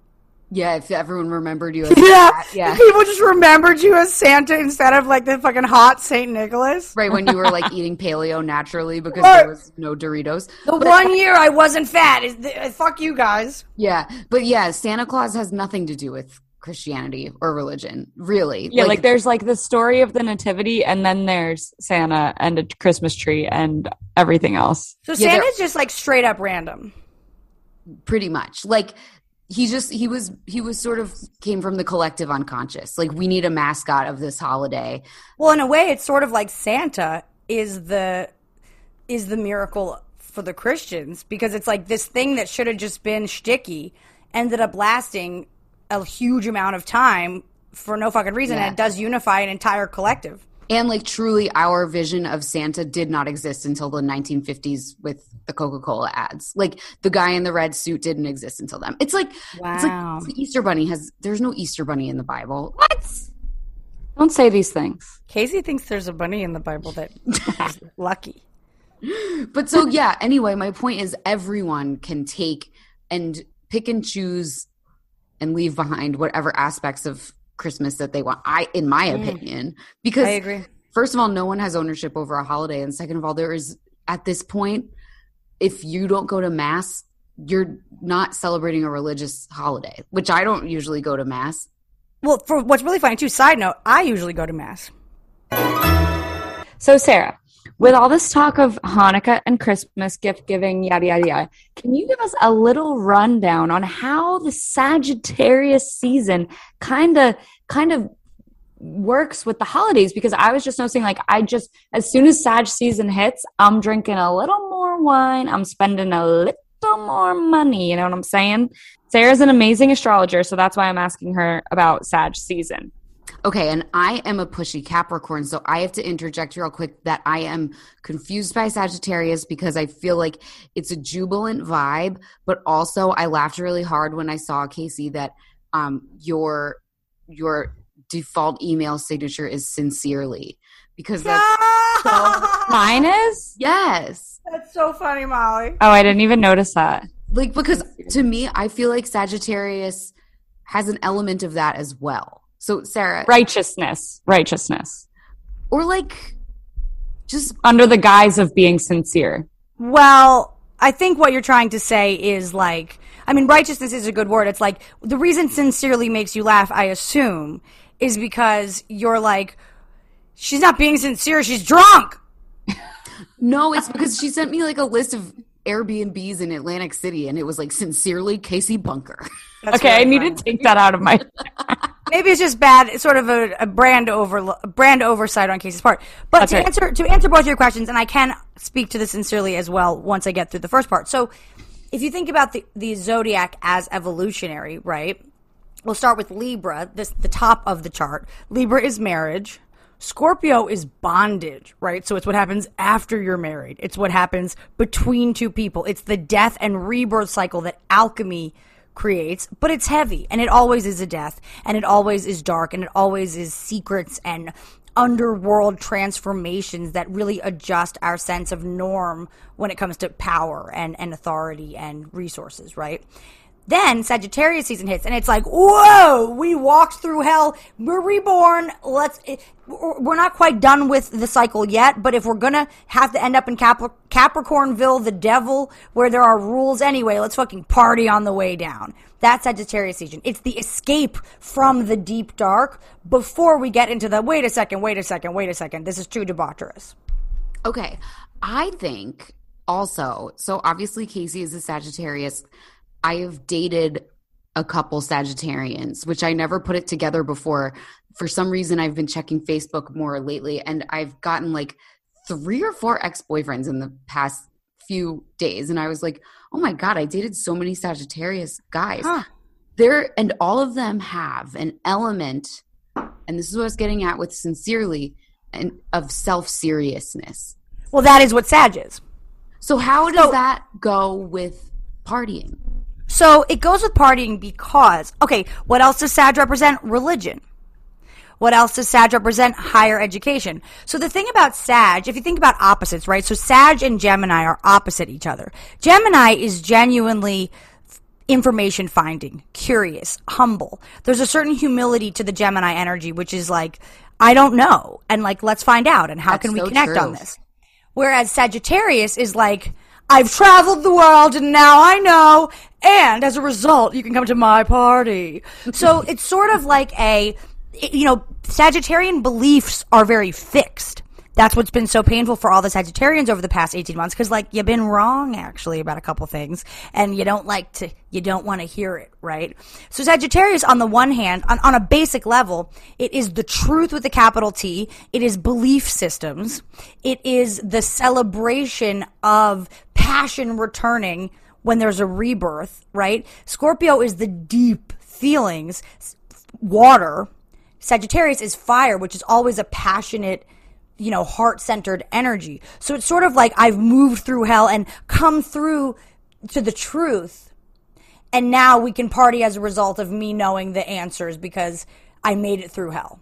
Speaker 3: Yeah, if everyone remembered you as
Speaker 5: Yeah.
Speaker 3: that. Yeah.
Speaker 5: People just remembered you as Santa instead of like the fucking hot Saint Nicholas.
Speaker 3: Right, when you were like eating paleo naturally because
Speaker 5: Right.
Speaker 3: there was no Doritos.
Speaker 5: The
Speaker 3: But-
Speaker 5: one year I wasn't fat. Is the, fuck you guys.
Speaker 3: Yeah, but yeah, Santa Claus has nothing to do with Christianity or religion, really.
Speaker 4: Yeah, like, like there's like the story of the nativity, and then there's Santa and a Christmas tree and everything else.
Speaker 5: So
Speaker 3: Yeah,
Speaker 5: Santa's just like straight up random.
Speaker 3: pretty much. Like he just he was he was sort of came from the collective unconscious. Like we need a mascot of this holiday.
Speaker 5: Well, in a way, it's sort of like Santa is the is the miracle for the Christians, because it's like this thing that should have just been shticky ended up lasting a huge amount of time for no fucking reason,
Speaker 3: Yeah.
Speaker 5: and it does unify an entire collective.
Speaker 3: And like truly our vision of Santa did not exist until the nineteen fifties with the Coca-Cola ads. Like the guy in the red suit didn't exist until then. It's like
Speaker 5: Wow.
Speaker 3: it's like the Easter bunny has there's no Easter bunny in the Bible.
Speaker 4: What? Don't say these things.
Speaker 5: Casey thinks there's a bunny in the Bible that is lucky.
Speaker 3: But so yeah, anyway, my point is everyone can take and pick and choose and leave behind whatever aspects of Christmas that they want. I in my opinion, because
Speaker 5: I agree.
Speaker 3: first of all, no one has ownership over a holiday, and second of all, there is at this point, if you don't go to mass, you're not celebrating a religious holiday, which I don't usually go to mass.
Speaker 5: Well, for what's really funny too, side note, I usually go to mass.
Speaker 4: So, Sarah, with all this talk of Hanukkah and Christmas, gift giving, yada, yada, yada, can you give us a little rundown on how the Sagittarius season kind of kind of works with the holidays? Because I was just noticing, like, I just, as soon as Sag season hits, I'm drinking a little more wine. I'm spending a little more money. You know what I'm saying? Sarah's an amazing astrologer, so that's why I'm asking her about Sag season.
Speaker 3: Okay, and I am a pushy Capricorn, so I have to interject real quick that I am confused by Sagittarius because I feel like it's a jubilant vibe, but also I laughed really hard when I saw, Casey, that um, your your default email signature is sincerely, because that's so,
Speaker 4: Mine is?
Speaker 3: yes.
Speaker 5: That's so funny, Molly.
Speaker 4: Oh, I didn't even notice that.
Speaker 3: Like, because to me, I feel like Sagittarius has an element of that as well. So, Sarah.
Speaker 4: Righteousness. Righteousness.
Speaker 3: Or like, just.
Speaker 4: Under the guise of being sincere.
Speaker 5: Well, I think what you're trying to say is like, I mean, righteousness is a good word. It's like, the reason sincerely makes you laugh, I assume, is because you're like, she's not being sincere, she's drunk.
Speaker 3: No, it's because she sent me like a list of Airbnbs in Atlantic City, and it was like, sincerely, Casey Bunker.
Speaker 5: That's
Speaker 4: okay,
Speaker 5: really
Speaker 4: I need
Speaker 5: funny.
Speaker 4: to take that out of my...
Speaker 5: Maybe it's just bad. It's sort of a, a brand over brand oversight on Casey's part. But
Speaker 4: That's
Speaker 5: to
Speaker 4: right.
Speaker 5: answer to answer both your questions, and I can speak to this sincerely as well once I get through the first part. So, if you think about the the zodiac as evolutionary, right? We'll start with Libra, this the top of the chart. Libra is marriage. Scorpio is bondage, right? So it's what happens after you're married. It's what happens between two people. It's the death and rebirth cycle that alchemy creates, but it's heavy, and it always is a death, and it always is dark, and it always is secrets and underworld transformations that really adjust our sense of norm when it comes to power and, and authority and resources, right? Then Sagittarius season hits, and it's like, whoa, we walked through hell. We're reborn. Let's. We're not quite done with the cycle yet, but if we're gonna have to end up in Cap- Capricornville, the devil, where there are rules anyway, let's fucking party on the way down. That's Sagittarius season. It's the escape from the deep dark before we get into the wait a second, wait a second, wait a second. This is too debaucherous.
Speaker 3: Okay, I think also, so obviously Casey is a Sagittarius. I have dated a couple Sagittarians, which I never put it together before. For some reason, I've been checking Facebook more lately, and I've gotten like three or four ex-boyfriends in the past few days. And I was like, oh my God, I dated so many Sagittarius guys.
Speaker 5: Huh.
Speaker 3: There, and all of them have an element, and this is what I was getting at with sincerely, and of self-seriousness.
Speaker 5: Well, that is what Sag is.
Speaker 3: So how does
Speaker 5: So-
Speaker 3: that go with partying?
Speaker 5: So it goes with partying because, okay, what else does Sag represent? Religion. What else does Sag represent? Higher education. So the thing about Sag, if you think about opposites, right? So Sag and Gemini are opposite each other. Gemini is genuinely information finding, curious, humble. There's a certain humility to the Gemini energy, which is like, I don't know, and like, let's find out, and how
Speaker 3: That's
Speaker 5: can we
Speaker 3: so
Speaker 5: connect
Speaker 3: true.
Speaker 5: on this? Whereas Sagittarius is like, I've traveled the world and now I know, and as a result, you can come to my party. So it's sort of like a, you know, Sagittarian beliefs are very fixed. That's what's been so painful for all the Sagittarians over the past eighteen months, because like you've been wrong actually about a couple things, and you don't like to, you don't want to hear it, right? So Sagittarius, on the one hand, on, on a basic level, it is the truth with a capital T. It is belief systems. It is the celebration of passion returning when there's a rebirth, right? Scorpio is the deep feelings, water. Sagittarius is fire, which is always a passionate, you know, heart-centered energy. So it's sort of like I've moved through hell and come through to the truth. And now we can party as a result of me knowing the answers because I made it through hell.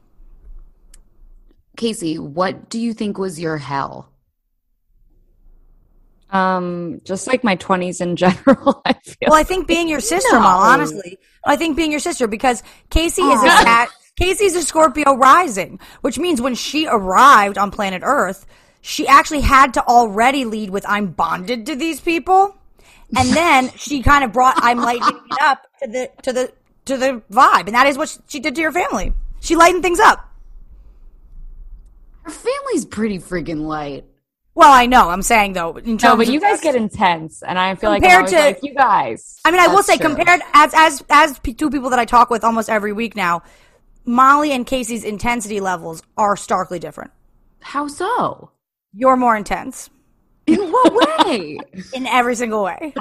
Speaker 3: Casey, what do you think was your hell?
Speaker 4: Um, just like my twenties in general, I feel.
Speaker 5: Well, I think being your sister,
Speaker 3: No.
Speaker 5: Mom, honestly. I think being your sister, because Casey is a sat- Casey's a Scorpio rising, which means when she arrived on planet Earth, she actually had to already lead with, I'm bonded to these people. And then she kind of brought, I'm lightening it up to the, to the, to the vibe. And that is what she did to your family. She lightened things up.
Speaker 3: Her family's pretty freaking light.
Speaker 5: Well, I know. I'm saying though, in terms
Speaker 4: No, but you
Speaker 5: of-
Speaker 4: guys get intense, and I feel like
Speaker 5: Compared
Speaker 4: I'm always
Speaker 5: to-
Speaker 4: like, you guys.
Speaker 5: I mean, I will
Speaker 3: That's
Speaker 5: say,
Speaker 3: true.
Speaker 5: compared as as as p- two people that I talk with almost every week now, Molly and Casey's intensity levels are starkly different.
Speaker 3: How so?
Speaker 5: You're more intense
Speaker 3: In what way?
Speaker 5: in every single way,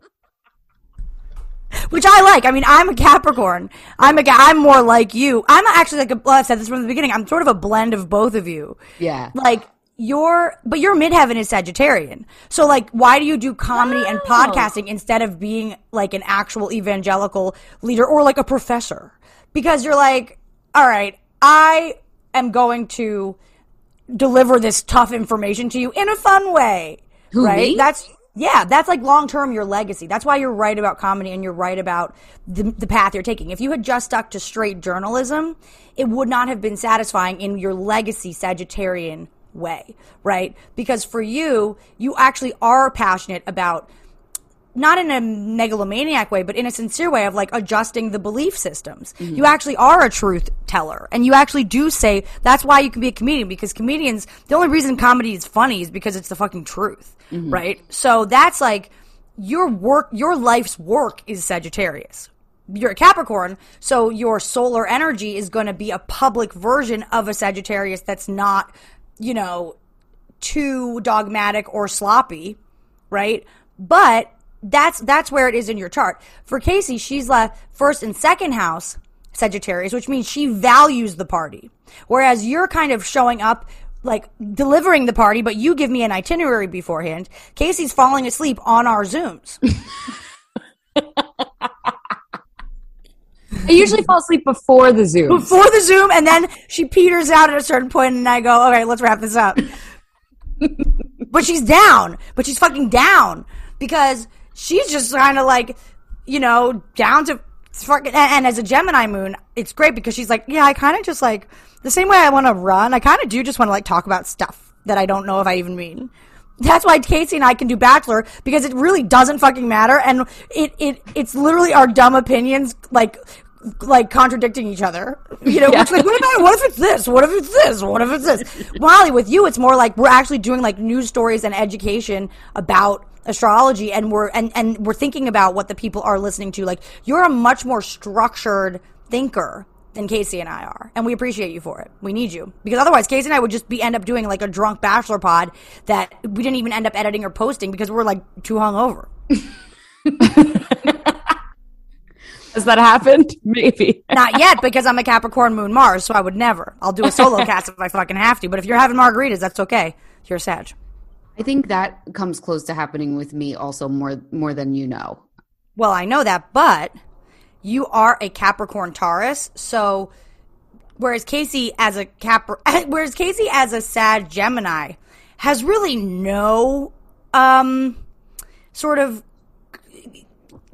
Speaker 5: which I like. I mean, I'm a Capricorn. I'm a. I'm more like you. I'm actually like a. Well, I've said this from the beginning. I'm sort of a blend of both of you.
Speaker 3: Yeah.
Speaker 5: Like. Your, but your midheaven is Sagittarian. So like, why do you do comedy and podcasting instead of being like an actual evangelical leader or like a professor? Because you're like, all right, I am going to deliver this tough information to you in a fun way.
Speaker 3: Who,
Speaker 5: right?
Speaker 3: me?
Speaker 5: That's, yeah, that's like long-term your legacy. That's why you're right about comedy and you're right about the, the path you're taking. If you had just stuck to straight journalism, it would not have been satisfying in your legacy Sagittarian way, right? Because for you, you actually are passionate about, not in a megalomaniac way, but in a sincere way of like adjusting the belief systems. Mm-hmm. You actually are a truth teller, and you actually do say, that's why you can be a comedian, because comedians, the only reason comedy is funny is because it's the fucking truth, mm-hmm. right? So that's like, your work, your life's work is Sagittarius. You're a Capricorn, so your solar energy is going to be a public version of a Sagittarius that's not, you know, too dogmatic or sloppy, right? But that's that's where it is in your chart. For Casey, she's the first and second house Sagittarius, which means she values the party. Whereas you're kind of showing up, like, delivering the party, but you give me an itinerary beforehand. Casey's falling asleep on our Zooms.
Speaker 4: I usually fall asleep before the Zoom.
Speaker 5: Before the Zoom, and then she peters out at a certain point, and I go, okay, let's wrap this up. But she's down. But she's fucking down. Because she's just kind of like, you know, down to fucking, and, and as a Gemini moon, it's great because she's like, yeah, I kind of just like, the same way I want to run, I kind of do just want to like talk about stuff that I don't know if I even mean. That's why Casey and I can do Bachelor, because it really doesn't fucking matter, and it, it it's literally our dumb opinions, like, like contradicting each other. You know,
Speaker 4: Yeah.
Speaker 5: which, like, what about, what if it's this? What if it's this? What if it's this? Molly, with you, it's more like we're actually doing like news stories and education about astrology, and we're and, and we're thinking about what the people are listening to. Like, you're a much more structured thinker than Casey and I are, and we appreciate you for it. We need you, because otherwise Casey and I would just be end up doing like a drunk Bachelor pod that we didn't even end up editing or posting because we're like too hungover.
Speaker 4: Has that happened? Maybe.
Speaker 5: Not yet, because I'm a Capricorn Moon Mars, so I would never. I'll do a solo cast if I fucking have to. But if you're having margaritas, that's okay. You're a Sag.
Speaker 3: I think that comes close to happening with me also more more than you know.
Speaker 5: Well, I know that, but you are a Capricorn Taurus, so whereas Casey as a Capri- whereas Casey as a Sag Gemini has really no um sort of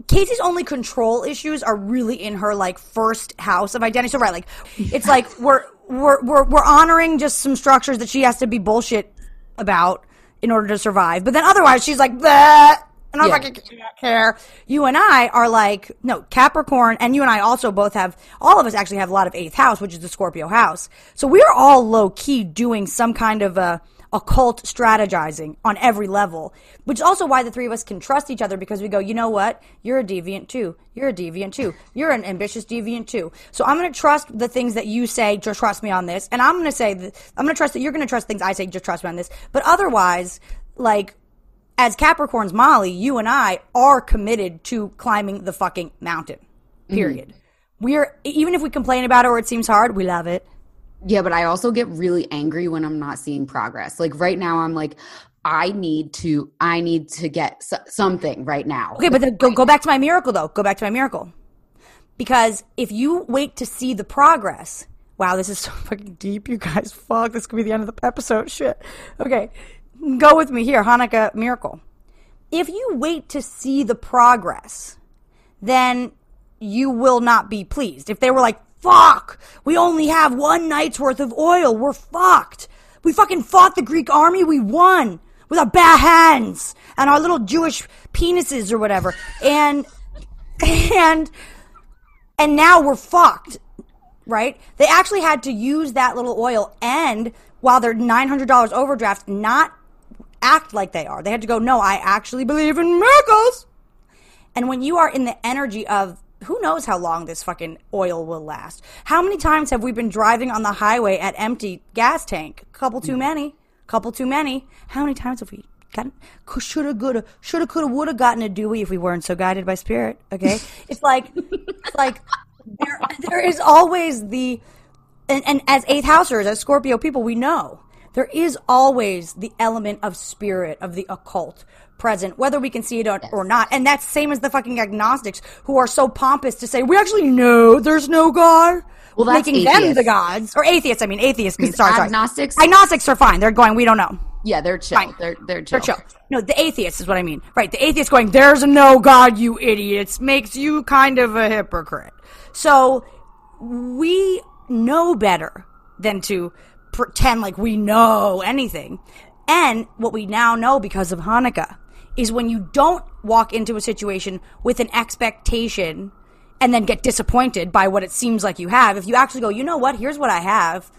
Speaker 5: Casey's only control issues are really in her like first house of identity. So right, like it's like we're we're we're we're honoring just some structures that she has to be bullshit about in order to survive. But then otherwise she's like, bleh, and I'm
Speaker 3: Yeah.
Speaker 5: fucking care. You and I are like, no, Capricorn, and you and I also both have, all of us actually have a lot of eighth house, which is the Scorpio house. So we're all low key doing some kind of a occult strategizing on every level, which is also why the three of us can trust each other, because we go, you know what? You're a deviant too. You're a deviant too. You're an ambitious deviant too. So I'm going to trust the things that you say, just trust me on this. And I'm going to say that, I'm going to trust that you're going to trust things I say, just trust me on this. But otherwise, like, as Capricorns, Molly, you and I are committed to climbing the fucking mountain. Period. Mm-hmm. We're, even if we complain about it or it seems hard, we love it.
Speaker 3: Yeah, but I also get really angry when I'm not seeing progress. Like right now, I'm like, I need to, I need to get s- something right now.
Speaker 5: Okay, but then go, go back to my miracle, though. Go back to my miracle. Because if you wait to see the progress, wow, this is so fucking deep, you guys. Fuck, this could be the end of the episode. Shit. Okay, go with me here, Hanukkah miracle. If you wait to see the progress, then you will not be pleased. If they were like, fuck, we only have one night's worth of oil, we're fucked. We fucking fought the Greek army, we won with our bare hands and our little Jewish penises or whatever. And, and, and now we're fucked, right? They actually had to use that little oil and while they're nine hundred dollars overdraft, not act like they are. They had to go, no, I actually believe in miracles. And when you are in the energy of, who knows how long this fucking oil will last? How many times have we been driving on the highway at empty gas tank? Couple too many. Couple too many. How many times have we gotten, shoulda, coulda, shoulda, coulda, woulda gotten a Dewey if we weren't so guided by spirit, okay? It's like, it's like, there, there is always the, and, and as eighth housers, as Scorpio people, we know, there is always the element of spirit, of the occult present, whether we can see it or, yes. or not. And that's same as the fucking agnostics who are so pompous to say, we actually know there's no God.
Speaker 3: Well, that's
Speaker 5: making
Speaker 3: atheists.
Speaker 5: them the gods. Or atheists, I mean, atheists mean, sorry, sorry.
Speaker 3: Agnostics?
Speaker 5: Agnostics are fine. They're going, we don't know.
Speaker 3: Yeah, they're chill.
Speaker 5: Fine.
Speaker 3: They're, they're chill.
Speaker 5: They're chill. No, the atheists is what I mean. Right, the atheists going, there's no God, you idiots, makes you kind of a hypocrite. So, we know better than to pretend like we know anything. And what we now know because of Hanukkah is when you don't walk into a situation with an expectation and then get disappointed by what it seems like you have. If you actually go, you know what, here's what I have.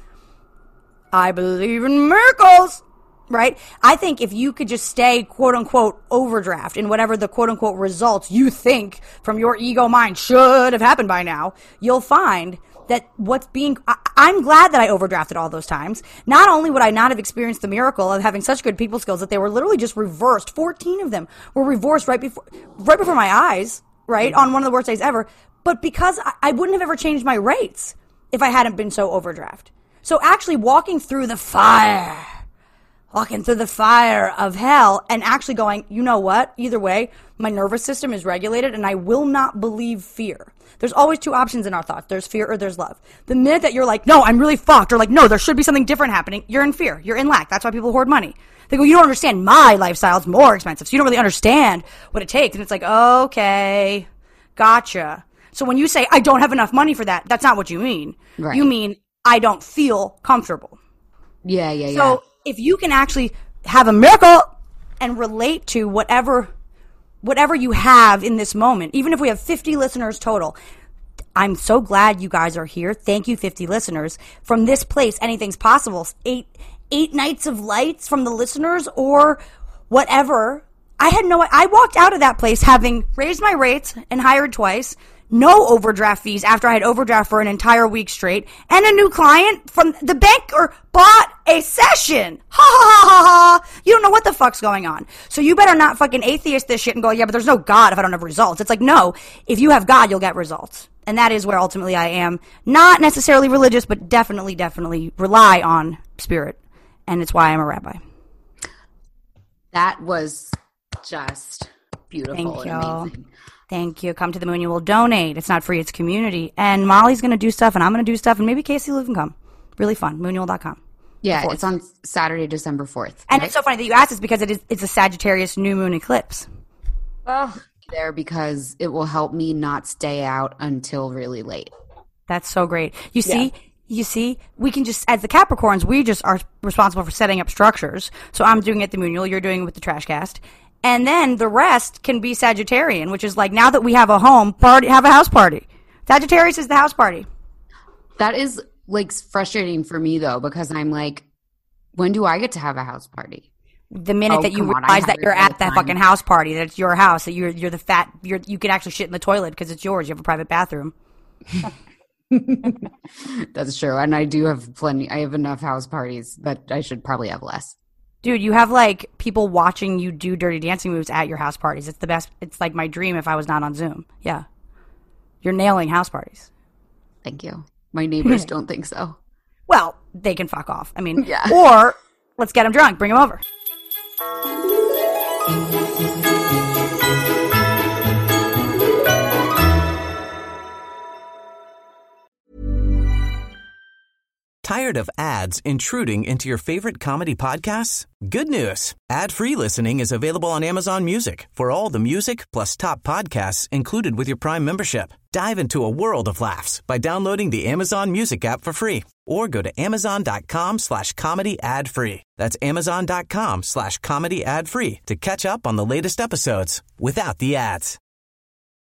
Speaker 5: I believe in miracles, right? I think if you could just stay, quote unquote, overdraft in whatever the quote unquote results you think from your ego mind should have happened by now, you'll find that what's being, I, I'm glad that I overdrafted all those times. Not only would I not have experienced the miracle of having such good people skills that they were literally just reversed. fourteen of them were reversed right before, right before my eyes, right? On one of the worst days ever. But because I, I wouldn't have ever changed my rates if I hadn't been so overdraft. So actually walking through the fire, walking through the fire of hell and actually going, you know what? Either way, my nervous system is regulated and I will not believe fear. There's always two options in our thoughts. There's fear or there's love. The minute that you're like, no, I'm really fucked, or like, no, there should be something different happening, you're in fear. You're in lack. That's why people hoard money. They go, you don't understand my lifestyle. It's more expensive. So you don't really understand what it takes. And it's like, okay, gotcha. So when you say, I don't have enough money for that, that's not what you mean.
Speaker 3: Right.
Speaker 5: You mean, I don't feel comfortable.
Speaker 3: Yeah, yeah, yeah.
Speaker 5: So if you can actually have a miracle and relate to whatever whatever you have in this moment, even if we have fifty listeners total, I'm so glad you guys are here. Thank you, fifty listeners. From this place, anything's possible. Eight eight nights of lights from the listeners or whatever. I had no, I walked out of that place having raised my rates and hired twice, no overdraft fees after I had overdraft for an entire week straight, and a new client from the banker bought a session. Ha ha ha ha ha. You don't know what the fuck's going on. So you better not fucking atheist this shit and go, yeah, but there's no God if I don't have results. It's like, no, if you have God, you'll get results. And that is where ultimately I am not necessarily religious, but definitely, definitely rely on spirit. And it's why I'm a rabbi.
Speaker 3: That was just beautiful.
Speaker 5: Thank you.
Speaker 3: And amazing.
Speaker 5: Thank you. Come to the moon. You will donate. It's not free. It's community. And Molly's going to do stuff, and I'm going to do stuff, and maybe Casey Lou can come. Really fun. Moonual dot com.
Speaker 3: Yeah, it's on Saturday, December fourth.
Speaker 5: And
Speaker 3: right?
Speaker 5: it's so funny that you asked this because it is, it's a Sagittarius new moon eclipse.
Speaker 4: Oh,
Speaker 3: there because it will help me not stay out until really late.
Speaker 5: That's so great. You see,
Speaker 4: Yeah.
Speaker 5: you see, we can just, as the Capricorns, we just are responsible for setting up structures. So I'm doing it at the Moonual, you're doing it with the Trash Cast. And then the rest can be Sagittarian, which is like, now that we have a home, party, have a house party. Sagittarius is the house party.
Speaker 3: That is like frustrating for me though, because I'm like, when do I get to have a house party?
Speaker 5: The minute
Speaker 3: Oh,
Speaker 5: that you
Speaker 3: come on, I
Speaker 5: realize
Speaker 3: have
Speaker 5: that
Speaker 3: it
Speaker 5: you're
Speaker 3: all
Speaker 5: at
Speaker 3: the
Speaker 5: that
Speaker 3: time.
Speaker 5: fucking house party, that it's your house, that you're you're the fat, you're you can actually shit in the toilet because it's yours. You have a private bathroom.
Speaker 3: That's true. And I do have plenty, I have enough house parties, but I should probably have less.
Speaker 5: Dude, you have like people watching you do dirty dancing moves at your house parties. It's the best. It's like my dream if I was not on Zoom. Yeah. You're nailing house parties.
Speaker 3: Thank you. My neighbors don't think so.
Speaker 5: Well, they can fuck off. I mean,
Speaker 3: Yeah.
Speaker 5: or let's get them drunk. Bring them over.
Speaker 6: Tired of ads intruding into your favorite comedy podcasts? Good news. Ad-free listening is available on Amazon Music for all the music plus top podcasts included with your Prime membership. Dive into a world of laughs by downloading the Amazon Music app for free or go to amazon.com slash comedy ad free. That's amazon.com slash comedy ad free to catch up on the latest episodes without the ads.